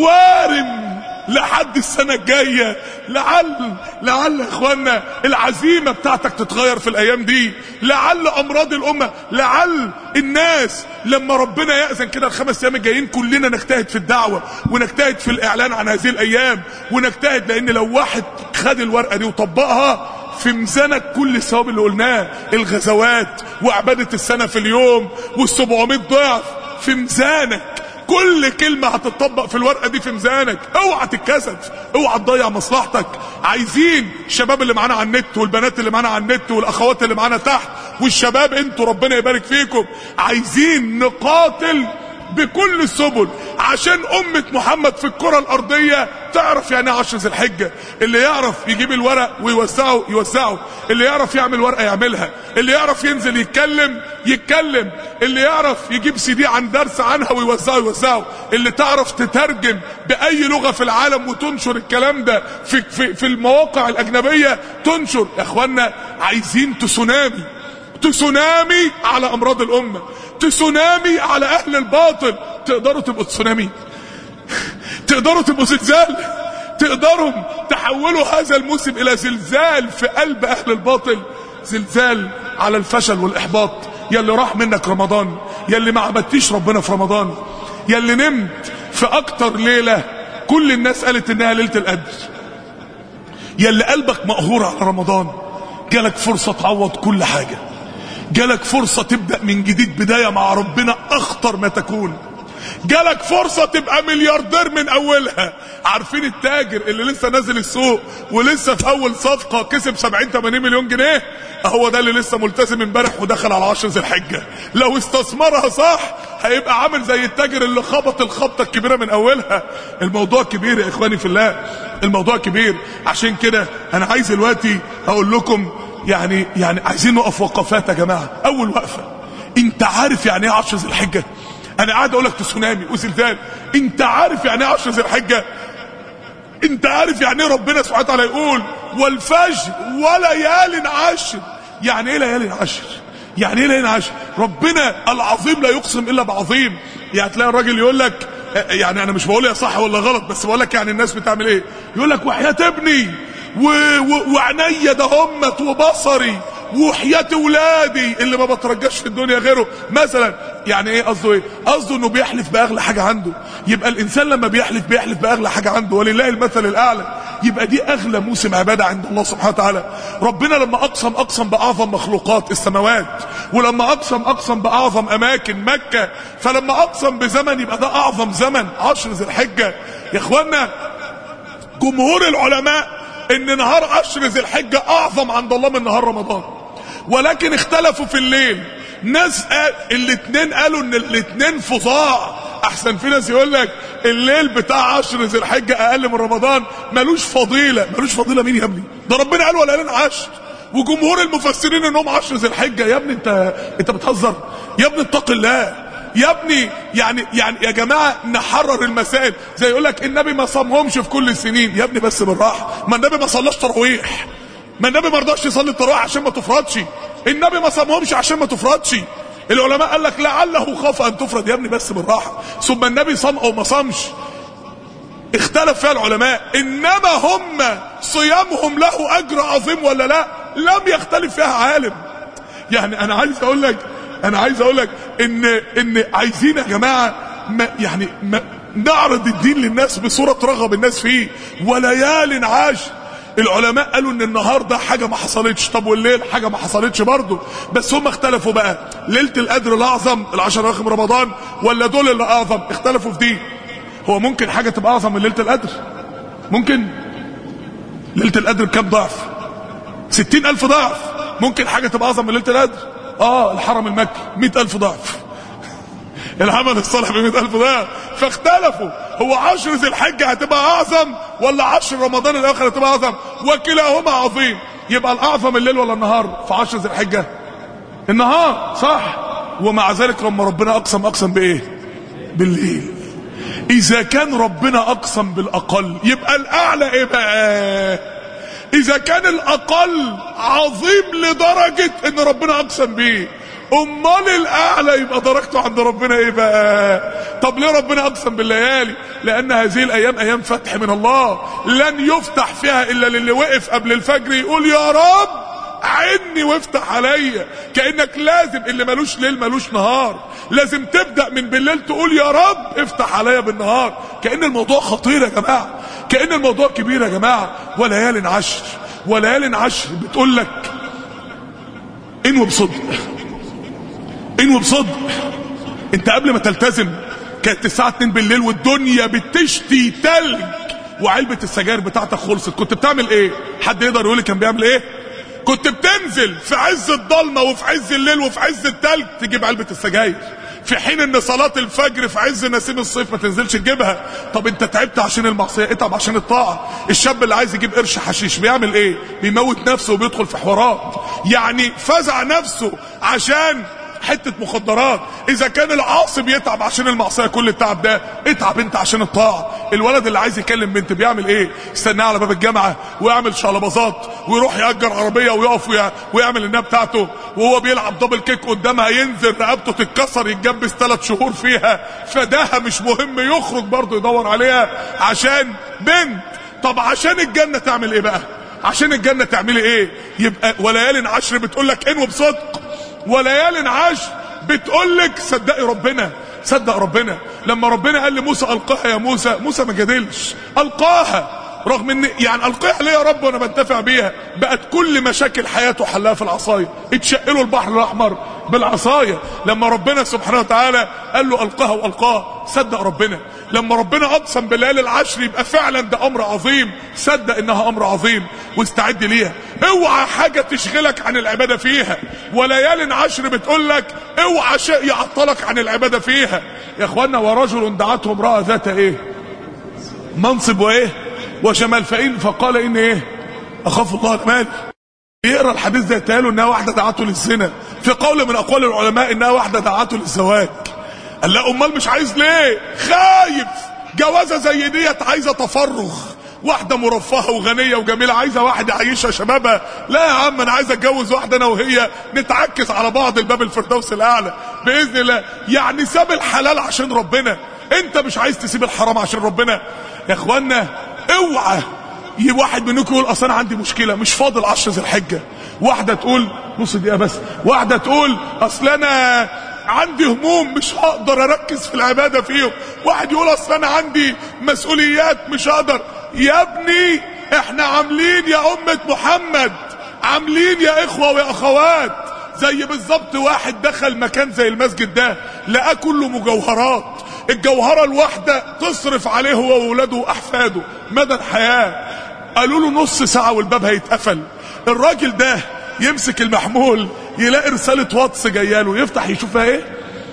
وارم لحد السنة الجاية. لعل لعل يا اخوانا العزيمة بتاعتك تتغير في الايام دي. لعل امراض الامة لعل الناس لما ربنا يأذن كده الخمس ايام الجايين كلنا نجتهد في الدعوة ونجتهد في الاعلان عن هذه الايام ونجتهد. لان لو واحد خد الورقة دي وطبقها في ميزانك كل الثواب اللي قلناه الغزوات وعبادة السنة في اليوم والسبعمائة ضعف في ميزانك. كل كلمة هتطبق في الورقة دي في ميزانك. اوعى تتكسف اوعى تضيع مصلحتك. عايزين الشباب اللي معانا على النت والبنات اللي معانا على النت والاخوات اللي معانا تحت والشباب انتوا ربنا يبارك فيكم عايزين نقاتل بكل السبل عشان أمة محمد في الكرة الأرضية تعرف يعني عشر ذي الحجة. اللي يعرف يجيب الورق ويوزعه يوزعه. اللي يعرف يعمل ورقة يعملها. اللي يعرف ينزل يتكلم يتكلم. اللي يعرف يجيب سي دي عن درس عنها ويوزعه يوزعه. اللي تعرف تترجم بأي لغة في العالم وتنشر الكلام ده في, في, في المواقع الأجنبية تنشر. يا اخوانا عايزين تسونامي. تسونامي على أمراض الأمة. تسونامي على اهل الباطل. تقدروا تبقوا تسونامي؟ تقدروا تبقوا زلزال؟ تقدروا تحولوا هذا الموسم الى زلزال في قلب اهل الباطل؟ زلزال على الفشل والاحباط. يا اللي راح منك رمضان، يا اللي ما عبدتيش ربنا في رمضان، يا اللي نمت في اكتر ليلة كل الناس قالت انها ليلة القدر، يا اللي قلبك مقهور على رمضان، جالك فرصة تعوض كل حاجة. جالك فرصة تبدأ من جديد بداية مع ربنا اخطر ما تكون. جالك فرصة تبقى ملياردير من اولها. عارفين التاجر اللي لسه نازل السوق ولسه في اول صفقة كسب سبعين ثمانين مليون جنيه؟ هو ده اللي لسه ملتزم امبارح ودخل على عشر ذي الحجة. لو استثمرها صح هيبقى عامل زي التاجر اللي خبط الخبطة الكبيرة من اولها. الموضوع كبير يا اخواني في الله، الموضوع كبير. عشان كده انا عايز دلوقتي اقول لكم يعني يعني عايزين نقف وقفات يا جماعة. اول وقفة، انت عارف يعني ايه عشر ذي الحجة؟ انا قاعد اقول لك تسونامي وزلزال. انت عارف يعني ايه عشر ذي الحجة؟ انت عارف يعني ايه ربنا سبحانه وتعالى يقول والفجر وليال عشر؟ يعني ايه ليال عشر؟ يعني ايه ليال عشر؟ ربنا العظيم لا يقسم الا بعظيم. يعني تلاقي الراجل يقول لك، يعني انا مش بقول يا صح ولا غلط بس بقول لك يعني الناس بتعمل ايه، يقول لك وحياة ابني وعينيا ده همت وبصري وحياة ولادي اللي ما بترجاش في الدنيا غيره مثلا. يعني ايه قصده؟ ايه قصده؟ انه بيحلف باغلى حاجة عنده. يبقى الانسان لما بيحلف بيحلف باغلى حاجة عنده، ولله المثل الاعلى. يبقى دي اغلى موسم عبادة عند الله سبحانه وتعالى. ربنا لما اقسم اقسم باعظم مخلوقات السماوات، ولما اقسم اقسم باعظم اماكن مكة، فلما اقسم بزمن يبقى ده اعظم زمن عشر ذي الحجة. يا اخوانا جمهور العلماء ان نهار عشر ذي الحجة اعظم عند الله من نهار رمضان، ولكن اختلفوا في الليل. ناس قال الاتنين قالوا ان الاتنين فظاع احسن. في ناس يقول لك الليل بتاع عشر ذي الحجة اقل من رمضان، ملوش فضيلة. ملوش فضيلة مين يا ابني؟ ده ربنا قال وليالين عشر، وجمهور المفسرين انهم عشر ذي الحجة. يا ابني انت انت بتهزر يا ابني، اتق الله يا ابني. يعني يعني يا جماعه نحرر المسائل. زي يقول لك النبي ما صامهمش في كل السنين. يا ابني بس بالراحه، ما النبي ما صلاش تراويح، ما النبي ما رضاش يصلي التراويح عشان ما تفرضش. النبي ما صامهمش عشان ما تفرضش. العلماء قال لك لعله خاف ان تفرض. يا ابني بس بالراحه. ثم النبي صام او ما صامش اختلف فيها العلماء، انما هم صيامهم له اجر عظيم ولا لا لم يختلف فيها عالم. يعني انا عايز اقول لك انا عايز اقول لك ان ان عايزين يا جماعه ما يعني ما نعرض الدين للناس بصورة ترغب الناس فيه. وليال عشر، العلماء قالوا ان النهار ده حاجة ما حصلتش. طب والليل حاجة ما حصلتش برضه، بس هم اختلفوا بقى، ليلة القدر الاعظم العشر اواخر من رمضان ولا دول اللي اعظم؟ اختلفوا في دي. هو ممكن حاجة تبقى اعظم من ليلة القدر؟ ممكن. ليلة القدر بكام ضعف؟ ستين الف ضعف. ممكن حاجة تبقى اعظم من ليلة القدر؟ اه الحرم المكي مئة الف ضعف، العمل الصالح بمئة الف ضعف. فاختلفوا، هو عشر ذي الحجة هتبقى اعظم ولا عشر رمضان الاخر هتبقى اعظم؟ وكلاهما عظيم. يبقى الاعظم الليل ولا النهار في عشر ذي الحجة؟ النهار، صح. ومع ذلك لما ربنا اقسم اقسم بايه؟ بالليل. اذا كان ربنا اقسم بالاقل يبقى الاعلى ايه بقى؟ اذا كان الاقل عظيم لدرجة ان ربنا اقسم بيه، امال الاعلى يبقى درجته عند ربنا ايه بقى؟ طب ليه ربنا اقسم بالليالي؟ لان هذه الايام ايام فتح من الله، لن يفتح فيها الا للي وقف قبل الفجر يقول يا رب عني وافتح عليا. كأنك لازم، اللي ملوش ليل ملوش نهار، لازم تبدأ من بالليل تقول يا رب افتح عليا بالنهار. كأن الموضوع خطير يا جماعة، كأن الموضوع كبير يا جماعة. وليال عشر، وليال عشر بتقول لك انوي بصدق، انوي بصدق. انت قبل ما تلتزم كانت الساعة اتنين بالليل والدنيا بتشتي تلج وعلبة السجاير بتاعتك خلصت، كنت بتعمل ايه؟ حد يقدر يقول لي كان بيعمل ايه؟ كنت بتنزل في عز الضلمة وفي عز الليل وفي عز التلج تجيب علبة السجاير، في حين ان صلاة الفجر في عز نسيم الصيف ما تنزلش تجيبها. طب انت تعبت عشان المعصية، اتعب عشان الطاعة. الشاب اللي عايز يجيب قرش حشيش بيعمل ايه؟ بيموت نفسه وبيدخل في حوارات، يعني فزع نفسه عشان حتة مخدرات. اذا كان العاصي بيتعب عشان المعصية كل التعب ده، اتعب انت عشان الطاعة. الولد اللي عايز يكلم بنت بيعمل ايه؟ يستناها على باب الجامعة ويعمل شلبازات ويروح يأجر عربية ويقف ويعمل الناب بتاعته، وهو بيلعب دبل كيك قدامها ينزل رقبته تتكسر يتجبس ثلاث شهور فيها، فداها مش مهم، يخرج برضه يدور عليها عشان بنت. طب عشان الجنة تعمل ايه بقى؟ عشان الجنة تعملي ايه؟ يبقى وليال عشر بتقول لك انوي بصدق، وليال عشر بتقول لك صدقي ربنا، صدق ربنا. لما ربنا قال لموسى القاها يا موسى، موسى ما جادلش، القاها رغم ان يعني القاها ليه يا رب وانا بنتفع بيها؟ بقت كل مشاكل حياته حلها في العصايه، اتشقلوا البحر الاحمر بالعصايه. لما ربنا سبحانه وتعالى قال له القاها والقاها، صدق ربنا. لما ربنا اقسم بالليالي العشر يبقى فعلا ده امر عظيم، صدق انها امر عظيم واستعد ليها. اوعى حاجه تشغلك عن العباده فيها. وليال عشر بتقول لك اوعى شيء يعطلك عن العباده فيها. يا اخوانا، ورجل دعته امراه ذات ايه؟ منصب وايه؟ وشمال، فإن فقال إن إيه؟ أخاف الله المال. يقرأ الحديث ده يتقاله إنها واحدة دعته للزنا، في قول من أقوال العلماء إنها واحدة دعته للزواج. قال لا أمال مش عايز ليه؟ خايف جوازة زي ديت عايزة تفرغ، واحدة مرفهة وغنية وجميلة عايزة واحد يعيشها شبابها. لا يا عم، أنا عايز أتجوز واحدة أنا وهي نتعكس على بعض الباب الفردوس الأعلى بإذن الله. يعني ساب الحلال عشان ربنا. أنت مش عايز تسيب الحرام عشان ربنا يا إخوانا. اوعى واحد منكم يقول اصل انا عندي مشكله مش فاضل عشر ذي الحجه، واحده تقول نص دقيقه بس، واحده تقول اصل انا عندي هموم مش هقدر اركز في العباده فيهم، واحد يقول اصل انا عندي مسؤوليات مش هقدر. يا ابني احنا عاملين يا امه محمد، عاملين يا اخوه ويا اخوات زي بالظبط واحد دخل مكان زي المسجد ده لقى كله مجوهرات، الجوهرة الواحدة تصرف عليه هو وولاده واحفاده مدى الحياة. قالوا له نص ساعة والباب هيتقفل. الراجل ده يمسك المحمول يلاقي رسالة واتس جاياله، يفتح يشوفها ايه؟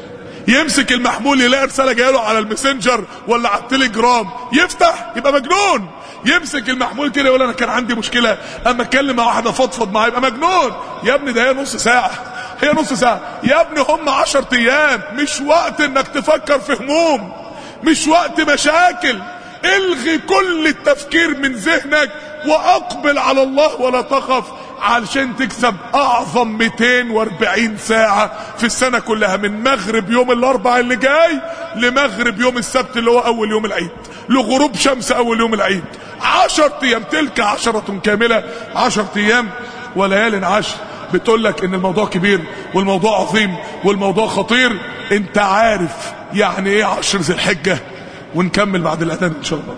يمسك المحمول يلاقي رسالة جاياله على الماسنجر ولا على التليجرام، يفتح يبقى مجنون. يمسك المحمول كده يقول انا كان عندي مشكلة اما اتكلم مع واحدة فضفض معاه، يبقى مجنون. يا ابني ده هي نص ساعة، هي نص ساعة يا ابني، هم عشر ايام، مش وقت انك تفكر في هموم، مش وقت مشاكل. الغي كل التفكير من ذهنك واقبل على الله ولا تخف، علشان تكسب اعظم مئتين واربعين ساعة في السنة كلها، من مغرب يوم الاربع اللي جاي لمغرب يوم السبت اللي هو اول يوم العيد، لغروب شمس اول يوم العيد. عشر ايام، تلك عشرة كاملة، عشر ايام وليال عشر. بتقول لك ان الموضوع كبير والموضوع عظيم والموضوع خطير. انت عارف يعني ايه عشر ذي الحجة ونكمل بعد الاذان ان شاء الله.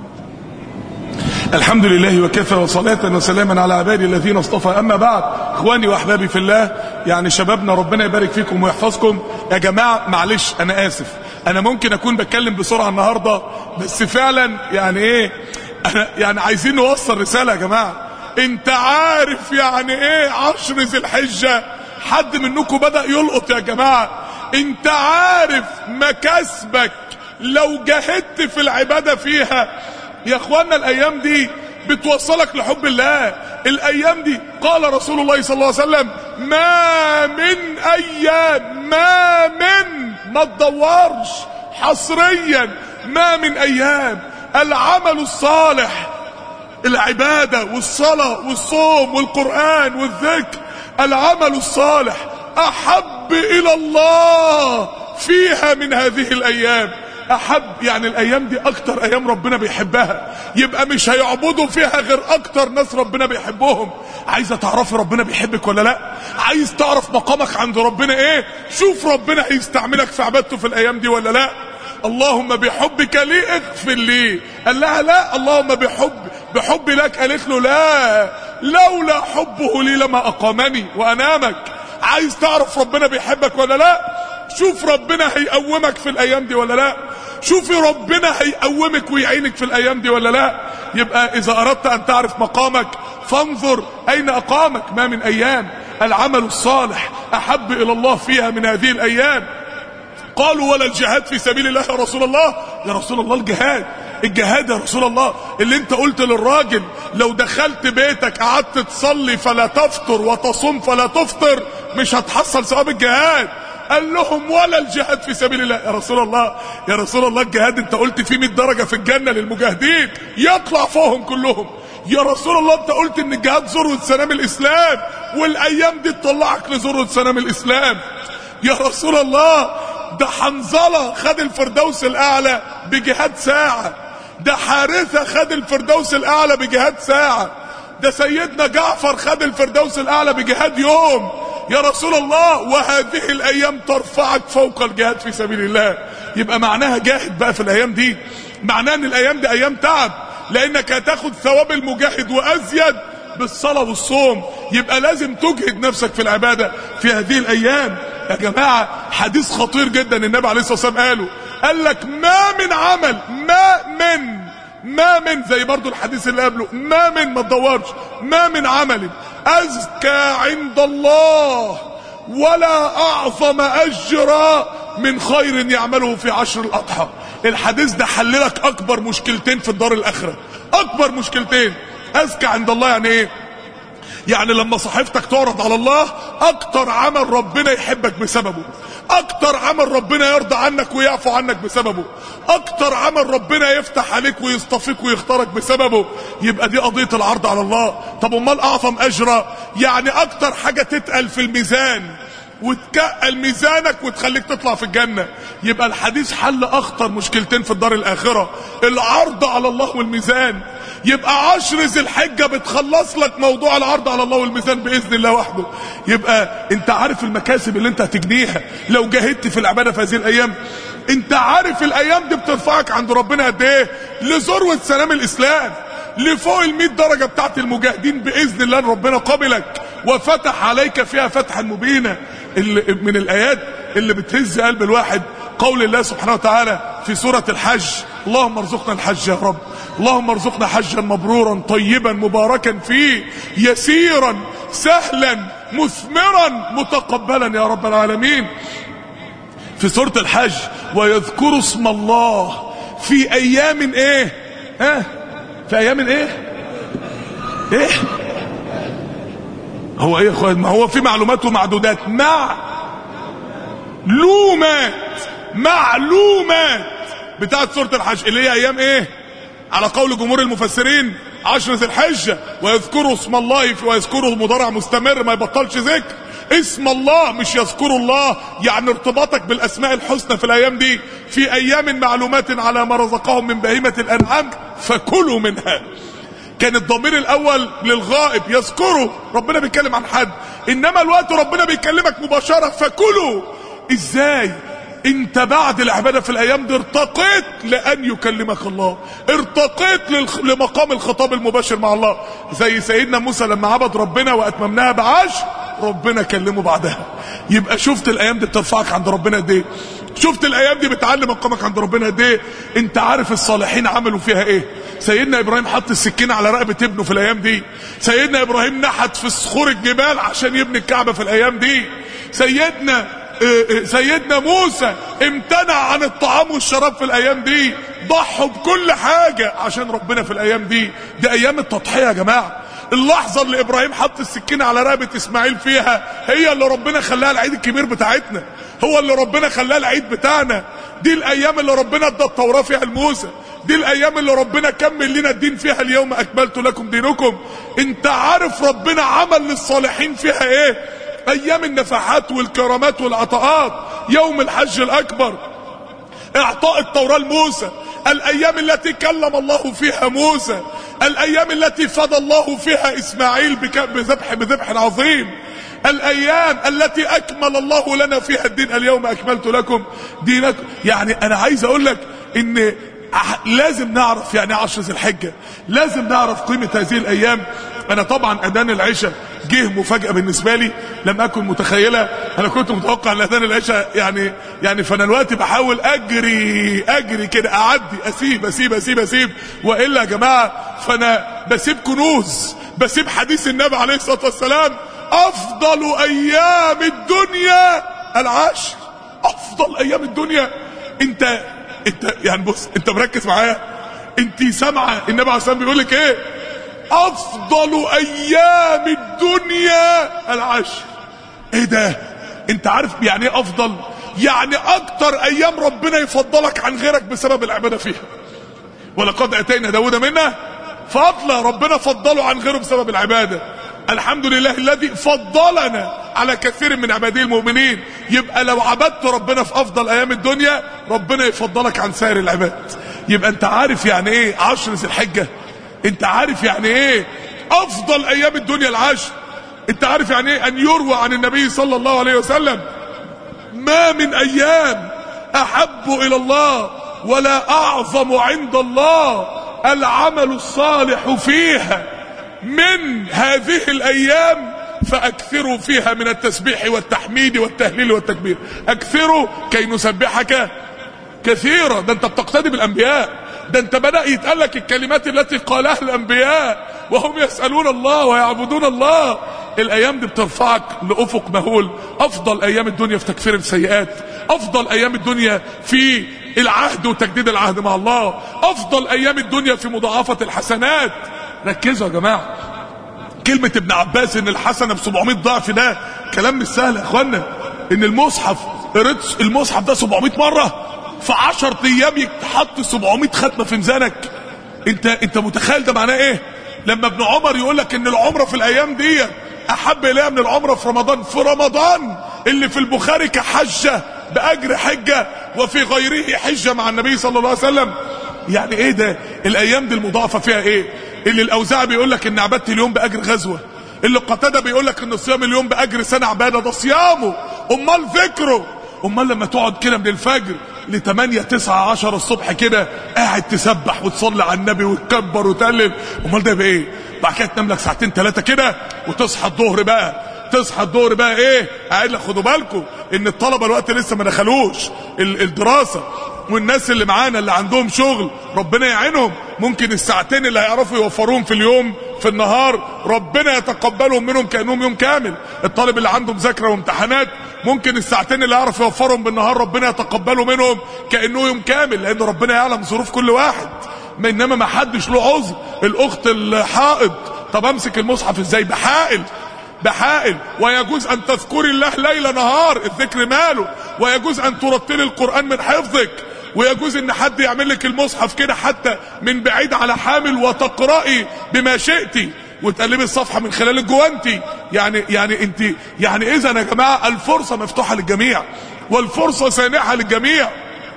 الحمد لله وكفى، وصلاة وسلاما على عبادي الذين اصطفى. اما بعد، اخواني واحبابي في الله، يعني شبابنا ربنا يبارك فيكم ويحفظكم. يا جماعه معلش انا اسف، انا ممكن اكون بتكلم بسرعه النهارده، بس فعلا يعني ايه، انا يعني عايزين نوصل رساله. يا جماعه انت عارف يعني ايه عشر ذي الحجه؟ حد منكم بدأ يلقط يا جماعه؟ انت عارف مكاسبك لو جاهدت في العباده فيها؟ يا اخوانا الايام دي بتوصلك لحب الله. الايام دي قال رسول الله صلى الله عليه وسلم: ما من ايام، ما من، ما تدورش، حصريا ما من ايام العمل الصالح، العبادة والصلاة والصوم والقرآن والذكر، العمل الصالح احب الى الله فيها من هذه الايام. احب يعني الايام دي اكتر ايام ربنا بيحبها، يبقى مش هيعبدوا فيها غير اكتر ناس ربنا بيحبهم. عايزه تعرفي ربنا بيحبك ولا لا؟ عايز تعرف مقامك عند ربنا ايه؟ شوف ربنا هيستعملك في عبادته في الايام دي ولا لا. اللهم بحبك لي اغفر لي، قال لها لا. اللهم بحب بحبي لك، قالت له لا، لولا حبه لي لما اقامني وانامك. عايز تعرف ربنا بيحبك ولا لا؟ شوف ربنا هيقومك في الايام دي ولا لا؟ شوفي ربنا هيقومك ويعينك في الايام دي ولا لا؟ يبقى اذا اردت ان تعرف مقامك فانظر اين اقامك. ما من ايام العمل الصالح احب الى الله فيها من هذه الايام. قالوا: ولا الجهاد في سبيل الله يا رسول الله؟ يا رسول الله الجهاد، الجهاد يا رسول الله اللي انت قلت للراجل لو دخلت بيتك قعدت تصلي فلا تفطر وتصوم فلا تفطر مش هتحصل ثواب الجهاد. قال لهم: ولا الجهاد في سبيل الله. يا رسول الله، يا رسول الله الجهاد انت قلت فيه مئة درجة في الجنة للمجاهدين يطلع فوقهم كلهم. يا رسول الله انت قلت ان الجهاد ذروة سنام الاسلام، والايام دي تطلعك لذروة سنام الاسلام. يا رسول الله ده حنظلة خد الفردوس الاعلى بجهاد ساعة، ده حارثة خد الفردوس الاعلى بجهاد ساعة، ده سيدنا جعفر خد الفردوس الاعلى بجهاد يوم. يا رسول الله وهذه الايام ترفعك فوق الجهاد في سبيل الله. يبقى معناها جاهد بقى في الايام دي، معناها ان الايام دي ايام تعب، لانك هتاخد ثواب المجاهد وازيد بالصلاة والصوم. يبقى لازم تجهد نفسك في العبادة في هذه الايام. يا جماعة حديث خطير جدا النبي عليه الصلاة والسلام قاله، قال لك: ما من عمل، ما من ما من زي برضو الحديث اللي قبله، ما من، ما تدورش، ما من عمل أزكى عند الله ولا أعظم أجرا من خير يعمله في عشر الأضحى. الحديث ده حللك أكبر مشكلتين في الدار الآخرة، أكبر مشكلتين. أزكى عند الله يعني إيه؟ يعني لما صحيفتك تعرض على الله أكتر عمل ربنا يحبك بسببه، أكتر عمل ربنا يرضى عنك ويعفو عنك بسببه، أكتر عمل ربنا يفتح عليك ويصطفيك ويختارك بسببه. يبقى دي قضية العرض على الله. طب امال أعظم أجرا؟ يعني أكتر حاجة تتقل في الميزان وتكقل ميزانك وتخليك تطلع في الجنة. يبقى الحديث حل أخطر مشكلتين في الدار الآخرة، العرض على الله والميزان. يبقى عشر ذي الحجة بتخلص لك موضوع العرض على الله والميزان بإذن الله وحده. يبقى انت عارف المكاسب اللي انت هتجنيها لو جاهدت في العبادة في هذه الأيام. انت عارف الأيام دي بترفعك عند ربنا قد ايه؟ لذروة سلام الإسلام، لفوق المئة درجة بتاعت المجاهدين بإذن الله ربنا قبلك وفتح عليك فيها فتحا مبينا. من الآيات اللي بتهز قلب الواحد قول الله سبحانه وتعالى في سورة الحج: اللهم ارزقنا الحج يا رب، اللهم ارزقنا حجا مبرورا طيبا مباركا فيه يسيرا سهلا مثمرا متقبلا يا رب العالمين. في سورة الحج: ويذكر اسم الله في ايام ايه؟ ها؟ في ايام ايه؟ ايه؟ هو ايه يا اخوان؟ ما هو في معلومات ومعدودات. معلومات معلومات بتاعت سورة الحج اللي هي ايام ايه؟ على قول جمهور المفسرين عشر ذي الحجة. ويذكروا اسم الله، ويذكروا مضارع مستمر ما يبطلش ذكر اسم الله، مش يذكروا الله. يعني ارتباطك بالاسماء الحسنى في الايام دي. في ايام معلومات على ما رزقهم من بهيمة الانعام فكلوا منها. كان الضمير الاول للغائب يذكروا، ربنا بيتكلم عن حد، انما الوقت ربنا بيكلمك مباشرة فكلوا. ازاي انت بعد العبادة في الايام دي ارتقيت لان يكلمك الله، ارتقيت لمقام الخطاب المباشر مع الله. زي سيدنا موسى لما عبد ربنا واتممناها بعشر، ربنا كلمه بعدها. يبقى شفت الايام دي بترفعك عند ربنا قد ايه، شفت الايام دي بتعلم مقامك عند ربنا قد ايه. انت عارف الصالحين عملوا فيها ايه؟ سيدنا ابراهيم حط السكينه على رقبه ابنه في الايام دي. سيدنا ابراهيم نحت في صخور الجبال عشان يبني الكعبه في الايام دي. سيدنا سيدنا موسى امتنع عن الطعام والشراب في الايام دي. ضحوا بكل حاجه عشان ربنا في الايام دي. دي ايام التضحيه يا جماعه. اللحظه اللي ابراهيم حط السكينه على رقبه اسماعيل فيها هي اللي ربنا خلاها العيد الكبير بتاعتنا، هو اللي ربنا خلاها العيد بتاعنا. دي الايام اللي ربنا ادى التوراه فيها لموسى، دي الايام اللي ربنا كمل لنا الدين فيها. اليوم اكملت لكم دينكم. انت عارف ربنا عمل للصالحين فيها ايه؟ ايام النفحات والكرامات والعطاءات، يوم الحج الاكبر، اعطاء التوراة لموسى، الايام التي كلم الله فيها موسى، الايام التي فدى الله فيها اسماعيل بذبح بذبح عظيم، الايام التي اكمل الله لنا فيها الدين. اليوم اكملت لكم دينكم. يعني انا عايز اقول لك ان لازم نعرف يعني عشر ذي الحجة، لازم نعرف قيمة هذه الايام. انا طبعا اذان العشاء جه مفاجأة بالنسبة لي، لم اكن متخيلة. انا كنت متوقع ان اذان العشاء يعني يعني فانا دلوقتي بحاول اجري اجري كده، اعدي اسيب اسيب اسيب اسيب والا يا جماعة فانا بسيب كنوز، بسيب حديث النبي عليه الصلاة والسلام: افضل ايام الدنيا العشر. افضل ايام الدنيا. انت انت يعني بص، انت مركز معايا؟ انت سامعه النبي عليه الصلاه والسلام بيقول لك ايه؟ افضل ايام الدنيا العشر. ايه ده؟ انت عارف يعني ايه افضل؟ يعني اكتر ايام ربنا يفضلك عن غيرك بسبب العباده فيها. ولقد اتينا داود منا فضلا، ربنا فضله عن غيره بسبب العباده. الحمد لله الذي فضلنا على كثير من عباده المؤمنين. يبقى لو عبدت ربنا في افضل ايام الدنيا ربنا يفضلك عن سائر العباد. يبقى انت عارف يعني ايه عشر ذي الحجة؟ انت عارف يعني ايه افضل ايام الدنيا العشر؟ انت عارف يعني ايه ان يروى عن النبي صلى الله عليه وسلم: ما من ايام احب الى الله ولا اعظم عند الله العمل الصالح فيها من هذه الايام فاكثروا فيها من التسبيح والتحميد والتهليل والتكبير. اكثروا كي نسبحك كثيرا. ده انت بتقتدي بالانبياء، ده انت بدأ يتقالك الكلمات التي قالها الانبياء وهم يسألون الله ويعبدون الله. الايام دي بترفعك لافق مهول. افضل ايام الدنيا في تكفير السيئات، افضل ايام الدنيا في العهد وتجديد العهد مع الله، افضل ايام الدنيا في مضاعفة الحسنات. ركزوا يا جماعة، كلمة ابن عباس ان الحسنة ب سبعمائة ضعف ده كلام مش سهل يا اخوانا. ان المصحف قريت المصحف ده سبعمائة مرة في عشر ايام يتحط سبعمائة ختمة في ميزانك. انت انت متخيل ده معناه ايه؟ لما ابن عمر يقول لك ان العمرة في الايام دي احب اليها من العمرة في رمضان. في رمضان اللي في البخاري كحجة باجر حجة وفي غيره حجة مع النبي صلى الله عليه وسلم. يعني ايه ده؟ الايام دي المضاعفة فيها ايه؟ اللي الاوزاعي بيقول لك ان عبادة اليوم باجر غزوة، اللي قتادة بيقول لك ان صيام اليوم باجر سنة عبادة. ده صيامه، امال ذكره. امال لما تقعد كده من الفجر لتمانية تسعة عشر الصبح كده قاعد تسبح وتصلي على النبي وتكبر وتقلب، امال ده بايه؟ بعد كده تنام لك ساعتين ثلاثه كده وتصحى الظهر بقى. تصحى الظهر بقى ايه؟ قاعد لك خدوا بالكم ان الطلبه الوقت لسه ما دخلوش الدراسه، والناس اللي معانا اللي عندهم شغل ربنا يعينهم، ممكن الساعتين اللي هيعرفوا يوفروهم في اليوم في النهار ربنا يتقبلهم منهم كأنهم يوم كامل. الطالب اللي عنده مذاكرة وامتحانات ممكن الساعتين اللي يعرف يوفرهم بالنهار ربنا يتقبله منهم كأنه يوم كامل، لأن ربنا يعلم ظروف كل واحد. انما ما حدش له عذر. الاخت الحائض طب امسك المصحف ازاي؟ بحائل بحائل. ويجوز ان تذكري الله ليل نهار، الذكر ماله. ويجوز ان ترتلي القرآن من حفظك، ويجوز ان حد يعمل لك المصحف كده حتى من بعيد على حامل وتقرأي بما شئتي وتقلبي الصفحة من خلال الجوانتي. يعني يعني انت يعني اذا يا جماعة الفرصة مفتوحة للجميع والفرصة سانحة للجميع،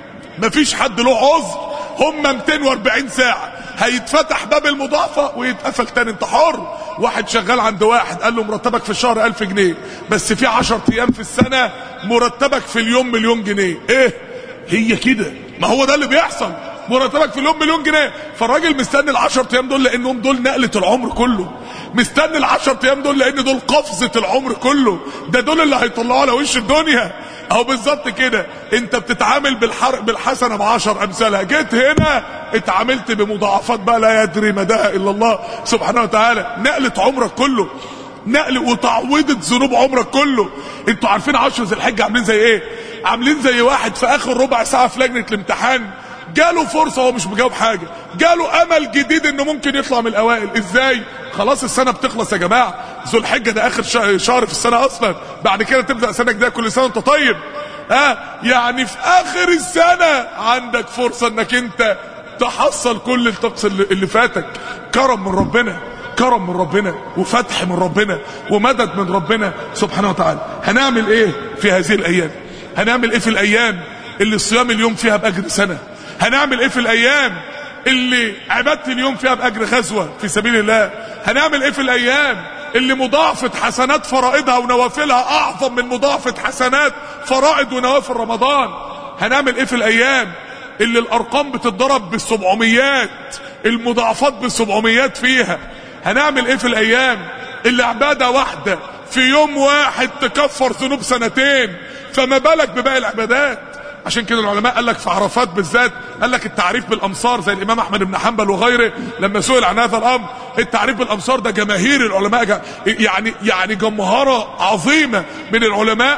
مفيش حد له عذر. هم مئتين وأربعين ساعة هيتفتح باب المضاعفة ويتقفل تاني، انت حر. واحد شغال عند واحد قال له مرتبك في الشهر ألف جنيه، بس في عشرة ايام في السنة مرتبك في اليوم مليون جنيه. ايه هي كده؟ ما هو ده اللي بيحصل، مرتبك في اليوم مليون جنيه. فالراجل مستني العشر ايام دول لانهم دول نقلة العمر كله، مستني العشر ايام دول لان دول قفزة العمر كله، ده دول اللي هيطلعوا على وش الدنيا. اهو بالظبط كده، انت بتتعامل بالحر بالحسنه بعشر امثالها، جيت هنا اتعاملت بمضاعفات بقى لا يدري مداها الا الله سبحانه وتعالى. نقلة عمرك كله، نقل وتعويضة ذنوب عمرك كله. انتوا عارفين عشر ذي الحجه عاملين زي ايه؟ عاملين زي واحد في اخر ربع ساعه في لجنه الامتحان جاله فرصه، هو مش مجاوب حاجه، جاله امل جديد انه ممكن يطلع من الاوائل. ازاي؟ خلاص السنه بتخلص يا جماعه، ذو الحجه ده اخر شهر في السنه اصلا، بعد كده تبدا سنه جديده كل سنه وانت طيب. ها يعني في اخر السنه عندك فرصه انك انت تحصل كل الطقس اللي فاتك. كرم من ربنا، كرم من ربنا وفتح من ربنا ومدد من ربنا سبحانه وتعالى. هنعمل ايه في هذه الايام؟ هنعمل ايه في الايام اللي الصيام اليوم فيها باجر سنه؟ هنعمل ايه في الايام اللي عبادة اليوم فيها باجر غزوة في سبيل الله؟ هنعمل ايه في الايام اللي مضاعفة حسنات فرائضها ونوافلها اعظم من مضاعفة حسنات فرائض ونوافل رمضان؟ هنعمل ايه في الايام اللي الارقام بتتضرب بالسبعميات، المضاعفات بالسبعميات فيها؟ هنعمل ايه في الايام اللي عبادة واحدة في يوم واحد تكفر ذنوب سنتين؟ فما بالك بباقي العبادات. عشان كده العلماء قال لك في عرفات بالذات، قال لك التعريف بالامصار زي الامام احمد بن حنبل وغيره لما سئل عن هذا الامر. التعريف بالامصار ده جماهير العلماء، يعني يعني جمهرة عظيمة من العلماء،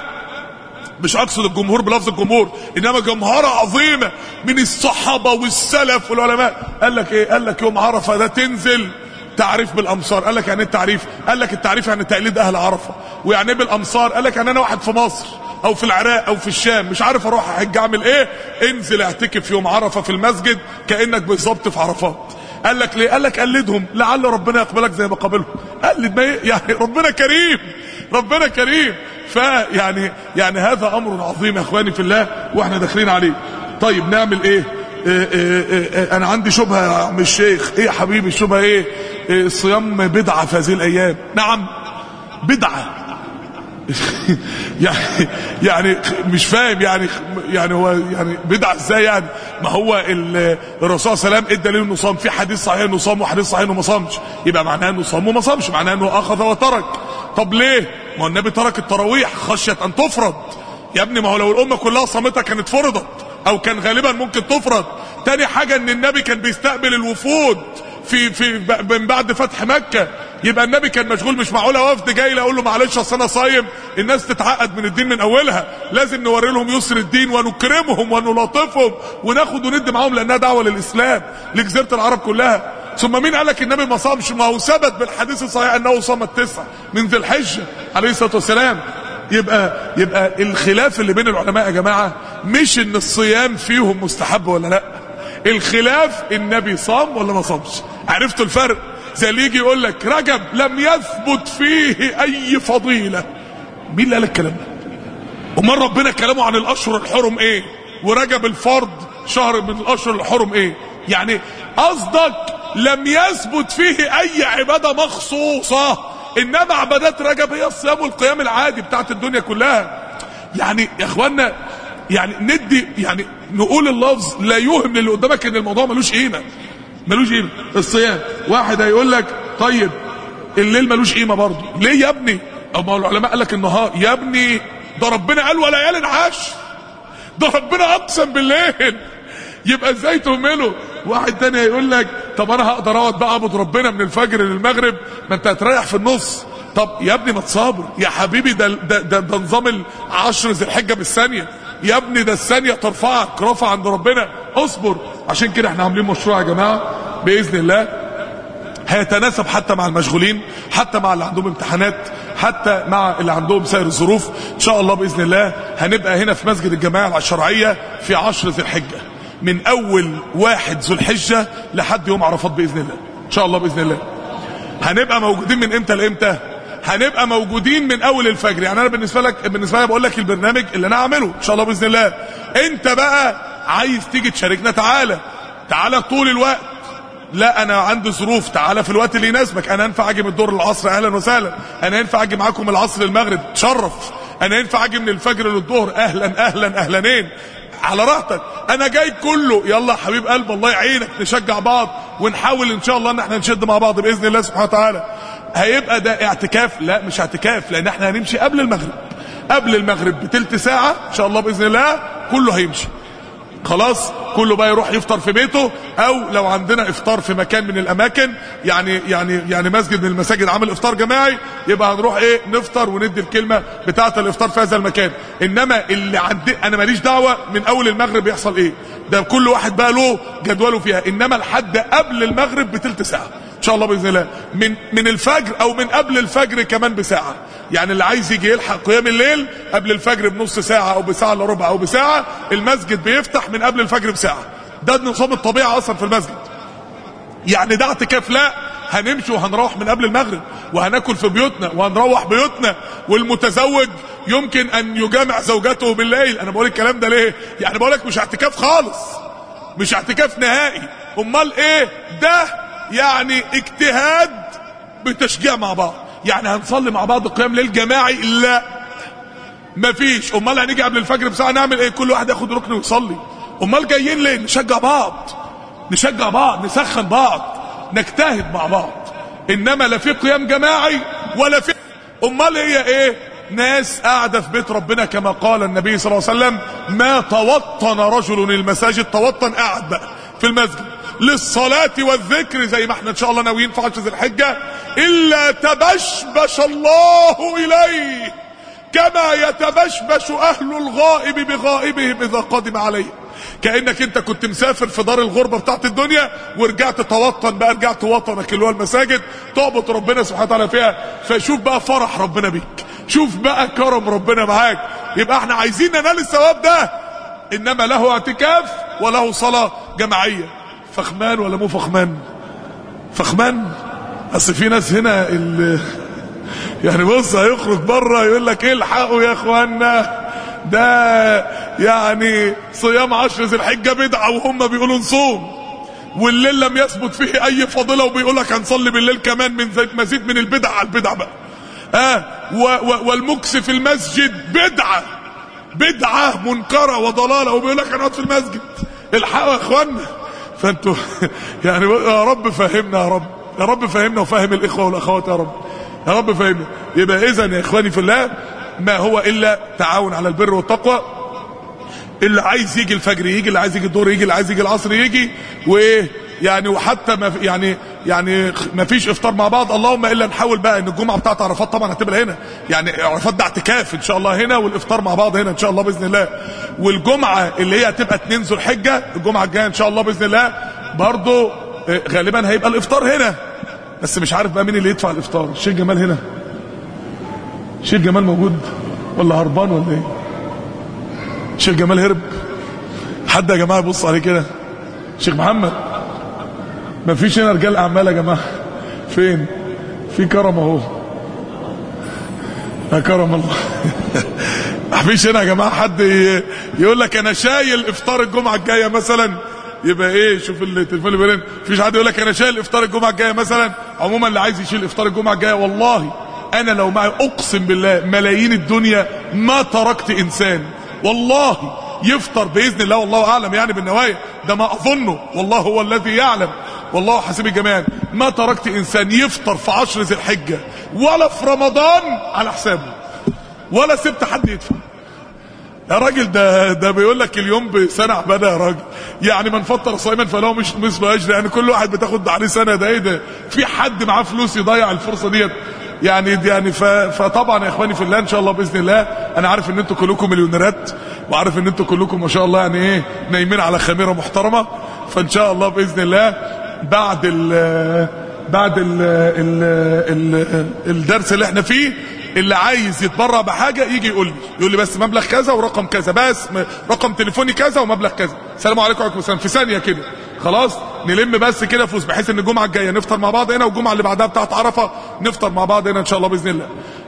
مش اقصد الجمهور بلفظ الجمهور، انما جمهرة عظيمة من الصحابة والسلف والعلماء. قال لك ايه؟ قال لك يوم عرفة ده تنزل تعريف بالامصار. قال لك يعني ايه التعريف؟ قال لك التعريف يعني تقليد اهل عرفة. ويعني ايه بالامصار؟ قال لك يعني انا واحد في مصر او في العراق او في الشام مش عارف اروح احج اعمل ايه؟ انزل اعتكف يوم عرفة في المسجد كأنك بالظبط في عرفات. قال لك ليه؟ قال لك قلدهم لعل ربنا يقبلك زي ما قابلهم. قلد ما يعني ربنا كريم، ربنا كريم. فيعني يعني هذا امر عظيم يا اخواني في الله واحنا داخلين عليه. طيب نعمل ايه؟ إيه إيه إيه انا عندي شبهه يا عم الشيخ. ايه يا حبيبي الشبهه ايه؟ إيه الصيام بدعه في هذه الايام؟ نعم بدعه. يعني يعني مش فاهم يعني يعني هو يعني بدعه ازاي يعني؟ ما هو الرسول صلى الله عليه وسلم ادى ليه انه صام، في حديث صحيح انه صام وحديث صحيح انه ما صامش، يبقى معناه انه صام وما صامش، معناه انه اخذ وترك. طب ليه؟ ما هو النبي ترك التراويح خشيه ان تفرض. يا ابني ما هو لو الامه كلها صامتها كانت فرضت او كان غالبا ممكن تفرض. تاني حاجه ان النبي كان بيستقبل الوفود في في من بعد فتح مكة، يبقى النبي كان مشغول. مش معقوله وفد جاي اقول له معلش اصل انا صايم، الناس تتعقد من الدين من اولها. لازم نوري لهم يسر الدين ونكرمهم ونلطفهم وناخد وندي معاهم لانها دعوه للاسلام لجزيره العرب كلها. ثم مين قالك النبي ما صامش؟ ما هو ثبت بالحديث الصحيح انه صام التسع من ذي الحجه عليه الصلاه والسلام. يبقى يبقى الخلاف اللي بين العلماء يا جماعه مش ان الصيام فيهم مستحب ولا لا، الخلاف النبي صام ولا ما صامش. عرفتوا الفرق؟ زي اللي يجي يقول لك رجب لم يثبت فيه اي فضيله. مين اللي قال الكلام ده؟ امال ربنا كلامه عن الاشهر الحرم ايه؟ ورجب الفرض شهر من الاشهر الحرم ايه؟ يعني قصدك لم يثبت فيه اي عباده مخصوصه، انما عبادات رجب هي الصيام والقيام العادي بتاعت الدنيا كلها. يعني يا اخوانا يعني ندي يعني نقول اللفظ لا يوهم للي قدامك ان الموضوع ملوش قيمه، ملوش قيمه. الصيام واحد هيقول لك طيب الليل ملوش قيمه برضه، ليه يا ابني؟ او ما العلماء قال لك النهار يا ابني، ده ربنا قال وليال عشر، ده ربنا اقسم بالليل، يبقى ازاي تهمله؟ واحد تاني هيقول لك طب انا هقدر اقعد بقى اعبد ربنا من الفجر للمغرب، ما انت هتريح في النص. طب يا ابني ما تصابر يا حبيبي، ده ده ده, ده نظام العشر ذي الحجه بالثانيه يا ابني، ده الثانيه ترفعك رفع عند ربنا، اصبر. عشان كده احنا عاملين مشروع يا جماعه باذن الله هيتناسب حتى مع المشغولين، حتى مع اللي عندهم امتحانات، حتى مع اللي عندهم سائر الظروف. ان شاء الله باذن الله هنبقى هنا في مسجد الجماعه الشرعيه في عشر ذي الحجه من اول واحد ذو الحجه لحد يوم عرفات باذن الله. ان شاء الله باذن الله هنبقى موجودين من امتى لامتى؟ هنبقى موجودين من اول الفجر. يعني انا بالنسبه لك بالنسبه لي بقول لك البرنامج اللي انا هعمله ان شاء الله باذن الله. انت بقى عايز تيجي تشاركنا، تعالى تعالى طول الوقت، لا انا عندي ظروف، تعالى في الوقت اللي يناسبك. انا ينفع اجي من الظهر للعصر، اهلا وسهلا. انا ينفع اجي معاكم العصر للمغرب، تشرف. انا ينفع اجي من الفجر للظهر، اهلا اهلا اهلانين، على راحتك. انا جاي كله، يلا حبيب قلب الله يعينك، نشجع بعض ونحاول ان شاء الله ان احنا نشد مع بعض باذن الله سبحانه وتعالى. هيبقى ده اعتكاف؟ لا مش اعتكاف، لان احنا هنمشي قبل المغرب، قبل المغرب بتلت ساعة ان شاء الله باذن الله كله هيمشي. خلاص كله بقى يروح يفطر في بيته، او لو عندنا افطار في مكان من الاماكن، يعني يعني يعني مسجد من المساجد عامل افطار جماعي، يبقى هنروح ايه نفطر وندي الكلمه بتاعه الافطار في هذا المكان. انما اللي عندي انا ماليش دعوه من اول المغرب يحصل ايه، ده كل واحد بقى له جدوله فيها. انما لحد قبل المغرب بتلت ساعه ان شاء الله باذن الله، من من الفجر او من قبل الفجر كمان بساعه. يعني اللي عايز يجي يلحق قيام الليل قبل الفجر بنص ساعه او بساعه الا ربع او بساعه، المسجد بيفتح من قبل الفجر بساعه. ده نظام الطبيعه اصلا في المسجد. يعني ده اعتكاف؟ لا، هنمشي وهنروح من قبل المغرب، وهناكل في بيوتنا وهنروح بيوتنا. والمتزوج يمكن ان يجامع زوجته بالليل. انا بقول الكلام ده ليه؟ يعني بقول لك مش اعتكاف خالص، مش اعتكاف نهائي. امال ايه ده؟ يعني اجتهاد بتشجيع مع بعض. يعني هنصلي مع بعض قيام ليل جماعي؟ لا مفيش. امال هنيجي قبل الفجر بساعه نعمل ايه؟ كل واحد ياخد ركن ويصلي. امال جايين ليه؟ نشجع بعض، نشجع بعض، نسخن بعض، نجتهد مع بعض. انما لا في قيام جماعي ولا في. امال هي ايه؟ ناس قاعده في بيت ربنا كما قال النبي صلى الله عليه وسلم: ما توطن رجل المساجد، توطن قاعد بقى في المسجد للصلاة والذكر زي ما احنا ان شاء الله ناويين في عشر ذي الحجة، الا تبشبش الله اليه كما يتبشبش اهل الغائب بغائبهم اذا قدم عليه. كأنك انت كنت مسافر في دار الغربة بتاعت الدنيا ورجعت توطن بقى، رجعت وطنك اللي هو المساجد تعبد ربنا سبحانه وتعالى فيها. فشوف بقى فرح ربنا بيك، شوف بقى كرم ربنا معاك. يبقى احنا عايزين ننال الثواب ده. انما له اعتكاف وله صلاة جماعية. فخمان ولا مو فخمان؟ فخمان. اصل في ناس هنا اللي يعني بص هيخرج بره يقول لك الحقوا يا اخوانا، ده يعني صيام عشر ذي الحجه بدعه وهم بيقولوا نصوم، والليل لم يثبت فيه اي فضيله وبيقول لك هنصلي بالليل كمان، من مزيد من البدع على البدع بقى. اه والمكس في المسجد بدعه، بدعه منكره وضلاله، وبيقول لك هنقعد في المسجد. الحقوا يا اخوانا. فانتوا يعني يا رب فهمنا، يا رب يا رب فهمنا وفهم الاخوه والاخوات يا رب، يا رب فهمنا. يبقى اذا يا اخواني في الله ما هو الا تعاون على البر والتقوى. اللي عايز يجي الفجر يجي، اللي عايز يجي الظهر يجي، اللي عايز يجي العصر يجي. وايه يعني وحتى ما يعني يعني ما فيش افطار مع بعض، اللهم الا نحاول بقى ان الجمعه بتاعت عرفات طبعا هتبقى هنا، يعني عرفات ده اعتكاف ان شاء الله هنا، والافطار مع بعض هنا ان شاء الله باذن الله. والجمعه اللي هي هتبقى اتنين ذو الحجه الجمعه الجايه ان شاء الله باذن الله برضه غالبا هيبقى الافطار هنا، بس مش عارف بقى مين اللي يدفع الافطار. الشيخ جمال هنا؟ الشيخ جمال موجود ولا هربان ولا ايه؟ الشيخ جمال هرب؟ حد يا جماعه يبص عليه كده. الشيخ محمد ما فيش هنا رجال اعمال يا جماعه؟ فين؟ في كرم اهو، يا كرم الله. ما فيش هنا يا جماعه حد يقول لك انا شايل افطار الجمعه الجايه مثلا؟ يبقى ايه؟ شوف التليفون اللي بيرن. مفيش حد يقول لك انا شايل افطار الجمعه الجايه مثلا؟ عموما اللي عايز يشيل افطار الجمعه الجايه والله انا لو معي اقسم بالله ملايين الدنيا ما تركت انسان والله يفطر باذن الله، والله اعلم يعني بالنوايا، ده ما اظنه، والله هو الذي يعلم، والله حسيب الجميع. ما تركت انسان يفطر في عشر ذي الحجه ولا في رمضان على حسابه، ولا سبت حد يدفع. يا راجل ده ده بيقول لك اليوم بسنه عباده يا راجل، يعني من فطر صائما فله مش مثل اجر، يعني كل واحد بتاخد عليه سنه. ده ايه ده؟ في حد معاه فلوس يضيع الفرصه ديت؟ يعني يعني فطبعا يا اخواني في الله ان شاء الله باذن الله، انا عارف ان انتوا كلكم مليونيرات، وعارف ان انتوا كلكم ما شاء الله يعني ايه نايمين على خميره محترمه، فان شاء الله باذن الله بعد ال بعد ال ال ال الدرس اللي احنا فيه اللي عايز يتبرع بحاجه يجي يقول لي يقول لي بس مبلغ كذا ورقم كذا، بس رقم تليفوني كذا ومبلغ كذا. السلام عليكم وعليكم السلام، في ثانيه كده خلاص نلم بس كده فلوس، بحيث ان الجمعه الجايه نفطر مع بعض هنا، والجمعه اللي بعدها بتاعت عرفه نفطر مع بعض هنا ان شاء الله باذن الله.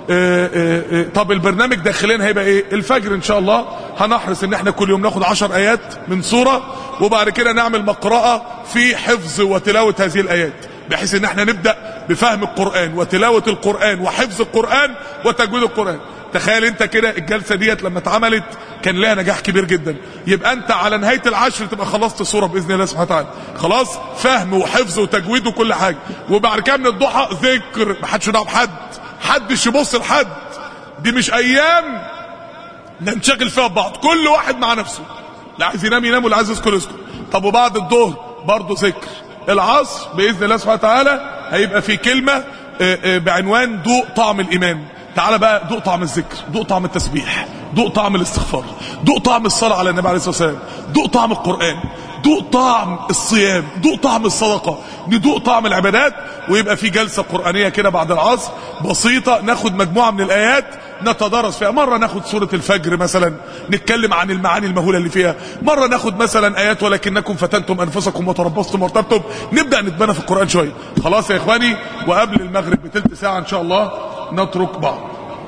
اه اه اه طب البرنامج داخلين هيبقى ايه؟ الفجر ان شاء الله هنحرص ان احنا كل يوم ناخد عشر ايات من سورة، وبعد كده نعمل مقرأة في حفظ وتلاوة هذه الايات، بحيث ان احنا نبدأ بفهم القرآن وتلاوة القرآن وحفظ القرآن وتجويد القرآن. تخيل انت كده الجلسة ديت لما اتعملت كان لها نجاح كبير جدا. يبقى انت على نهاية العشر تبقى خلصت السورة بإذن الله سبحانه وتعالى، خلاص فهم وحفظ وتجويد وكل حاجة. وبعد كده من الضحى ذكر، محدش يدعو بحد، حدش يبص لحد، دي مش ايام ننشغل فيها ببعض، كل واحد مع نفسه، لا عايز ينام ينام واللي عايز يذكر يذكر. طب وبعد الظهر برضه ذكر. العصر بإذن الله سبحانه وتعالى هيبقى في كلمة بعنوان دوق طعم الإيمان. تعالى بقى دوق طعم الذكر، دوق طعم التسبيح، دوق طعم الاستغفار، دوق طعم الصلاة على النبي عليه الصلاة والسلام، دوق طعم القرآن، دوق طعم الصيام، دوق طعم الصدقة، ندوق طعم العبادات. ويبقى في جلسة قرآنية كده بعد العصر بسيطة، ناخد مجموعة من الآيات نتدارس فيها. مرة ناخد سورة الفجر مثلا نتكلم عن المعاني المهولة اللي فيها، مرة ناخد مثلا آيات ولكنكم فتنتم أنفسكم وتربصتم وارتبتم، نبدأ نتبنى في القرآن شوية. خلاص يا إخواني، وقبل المغرب بتلت ساعة إن شاء الله نترك بعض.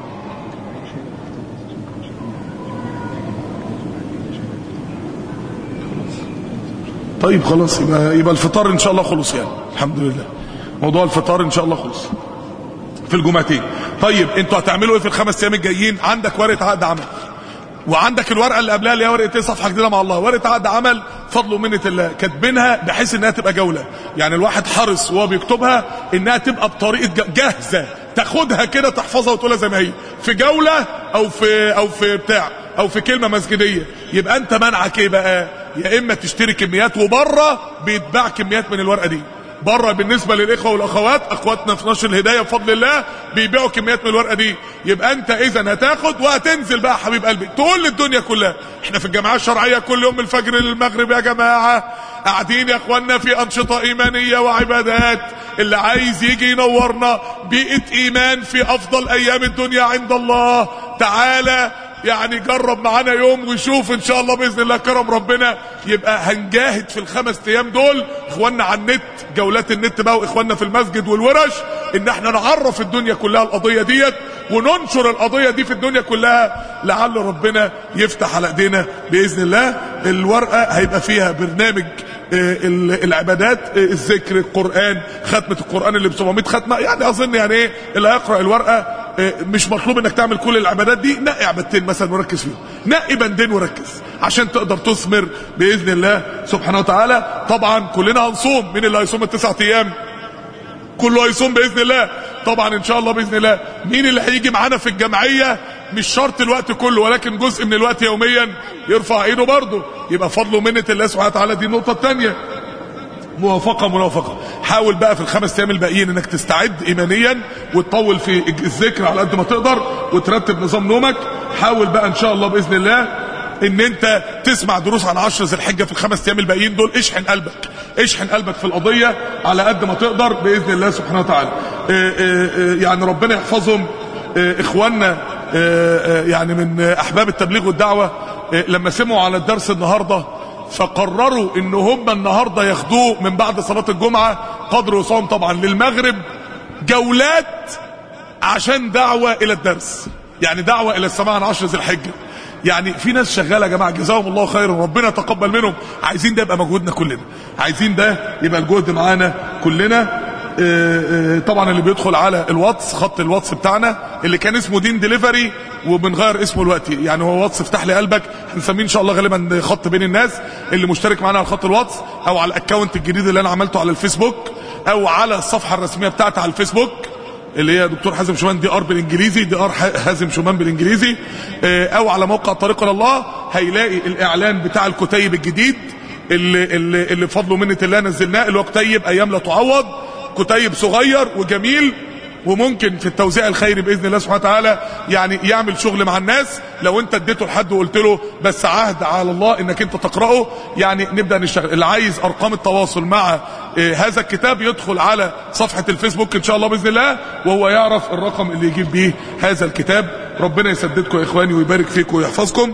طيب خلاص، يبقى, يبقى الفطار ان شاء الله خلص، يعني الحمد لله موضوع الفطار ان شاء الله خلص في الجمعتين. طيب انتوا هتعملوا ايه في الخمس ايام الجايين؟ عندك ورقه عقد عمل، وعندك الورقه اللي قبلها اللي هي ورقه صفحه جديده مع الله، ورقه عقد عمل فضل ومنه الله، كاتبينها بحيث انها تبقى جوله، يعني الواحد حرص وهو بيكتبها انها تبقى بطريقه جاهزه، تاخدها كده تحفظها وتقولها زي ما هي في جوله او في او في بتاع او في كلمه مسجديه. يبقى انت منعك ايه بقى؟ يا اما تشتري كميات، وبره بيتباع كميات من الورقه دي بره بالنسبه للاخوه والاخوات، اخواتنا في نشر الهدايه بفضل الله بيبيعوا كميات من الورقه دي. يبقى انت اذا هتاخد وهتنزل بقى حبيب قلبي تقول للدنيا كلها احنا في الجماعه الشرعيه كل يوم من الفجر للمغرب يا جماعه قاعدين يا اخوانا في انشطه ايمانيه وعبادات، اللي عايز يجي ينورنا بيئه ايمان في افضل ايام الدنيا عند الله تعالى يعني جرب معانا يوم وشوف ان شاء الله باذن الله كرم ربنا. يبقى هنجاهد في الخمس ايام دول اخواننا على النت، جولات النت بقى، واخواننا في المسجد والورش، ان احنا نعرف الدنيا كلها القضيه ديت وننشر القضيه دي في الدنيا كلها، لعل ربنا يفتح على ايدينا باذن الله. الورقه هيبقى فيها برنامج العبادات، الذكر، القران، ختمه القران اللي ب سبعمائة ختمه، يعني اظن يعني ايه اللي هيقرا الورقه مش مطلوب انك تعمل كل العبادات دي، نقي عبادتين مثلا وركز فيهم، نقي بندين وركز عشان تقدر تثمر باذن الله سبحانه وتعالى. طبعا كلنا هنصوم، مين اللي هيصوم التسع ايام؟ كله هيصوم باذن الله طبعا ان شاء الله باذن الله. مين اللي هيجي معانا في الجمعيه؟ مش شرط الوقت كله ولكن جزء من الوقت يوميا يرفع ايده برضه، يبقى فضل ومنه الله سبحانه وتعالى. دي النقطه الثانيه، موافقه موافقه. حاول بقى في الخمس ايام الباقيين انك تستعد ايمانيا وتطول في الذكر على قد ما تقدر وترتب نظام نومك. حاول بقى ان شاء الله باذن الله ان انت تسمع دروس عن عشر ذي الحجه في الخمس ايام الباقيين دول. اشحن قلبك اشحن قلبك في القضيه على قد ما تقدر باذن الله سبحانه وتعالى. يعني ربنا يحفظهم اخواننا يعني من احباب التبليغ والدعوه، لما سمعوا على الدرس النهارده فقرروا ان هم النهارده ياخدوه من بعد صلاه الجمعه قدر وصوم طبعا للمغرب جولات عشان دعوه الى الدرس، يعني دعوه الى السماع عن عشر ذي الحجه. يعني في ناس شغاله يا جماعه جزاهم الله خيرا ربنا يتقبل منهم. عايزين ده يبقى مجهودنا كلنا، عايزين ده يبقى الجهد معانا كلنا. طبعا اللي بيدخل على الواتس، خط الواتس بتاعنا اللي كان اسمه دين ديليفري وبنغير اسمه دلوقتي، يعني هو واتس افتح لي قلبك، هنسميه ان شاء الله غالبا خط بين الناس. اللي مشترك معانا على خط الواتس او على الاكونت الجديد اللي انا عملته على الفيسبوك او على الصفحه الرسميه بتاعتي على الفيسبوك اللي هي دكتور حازم شومان دي ار بالانجليزي، دي ار حازم شومان بالانجليزي، او على موقع طريق الى الله هيلاقي الاعلان بتاع الكتيب الجديد اللي اللي, اللي بفضل ومنه الله نزلناه، اللي هو كتيب ايام لا تعوض، كتيب صغير وجميل وممكن في التوزيع الخيري باذن الله سبحانه وتعالى يعني يعمل شغل مع الناس. لو انت اديته لحد وقلت له بس عهد على الله انك انت تقراه، يعني نبدا نشتغل. اللي عايز ارقام التواصل مع اه هذا الكتاب يدخل على صفحه الفيسبوك ان شاء الله باذن الله وهو يعرف الرقم اللي يجيب بيه هذا الكتاب. ربنا يسددكم يا اخواني ويبارك فيكم ويحفظكم.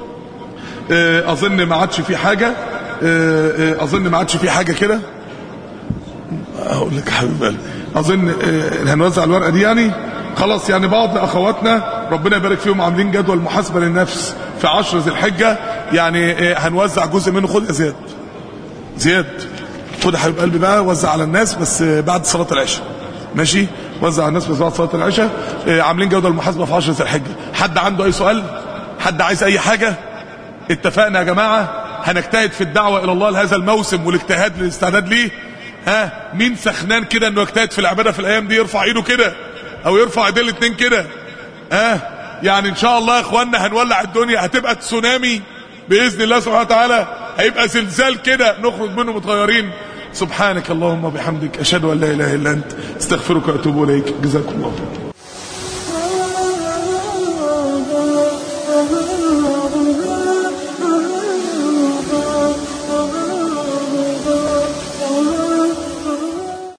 اه اظن ما عادش في حاجه اه اظن ما عادش في حاجه كده اقول لك يا حبيب قلبي. اظن هنوزع الورقه دي يعني خلاص يعني بعض اخواتنا ربنا يبارك فيهم عاملين جدول محاسبه للنفس في عشر ذي الحجه، يعني هنوزع جزء منه. خد يا زياد، زياد خد يا حبيب قلبي بقى، وزع على الناس بس بعد صلاه العشاء، ماشي؟ وزع على الناس بس بعد صلاه العشاء. عاملين جدول محاسبه في عشر ذي الحجه. حد عنده اي سؤال؟ حد عايز اي حاجه؟ اتفقنا يا جماعه هنجتهد في الدعوه الى الله لهذا الموسم والاجتهاد للاستعداد ليه. ها مين سخنان كده انه يجتهد في العباده في الايام دي؟ يرفع ايده كده او يرفع ايديه الاثنين كده. ها يعني ان شاء الله يا اخوانا هنولع الدنيا، هتبقى تسونامي باذن الله سبحانه وتعالى، هيبقى زلزال كده نخرج منه متغيرين. سبحانك اللهم وبحمدك اشهد ان لا اله الا انت استغفرك واتوب اليك. جزاكم الله خير.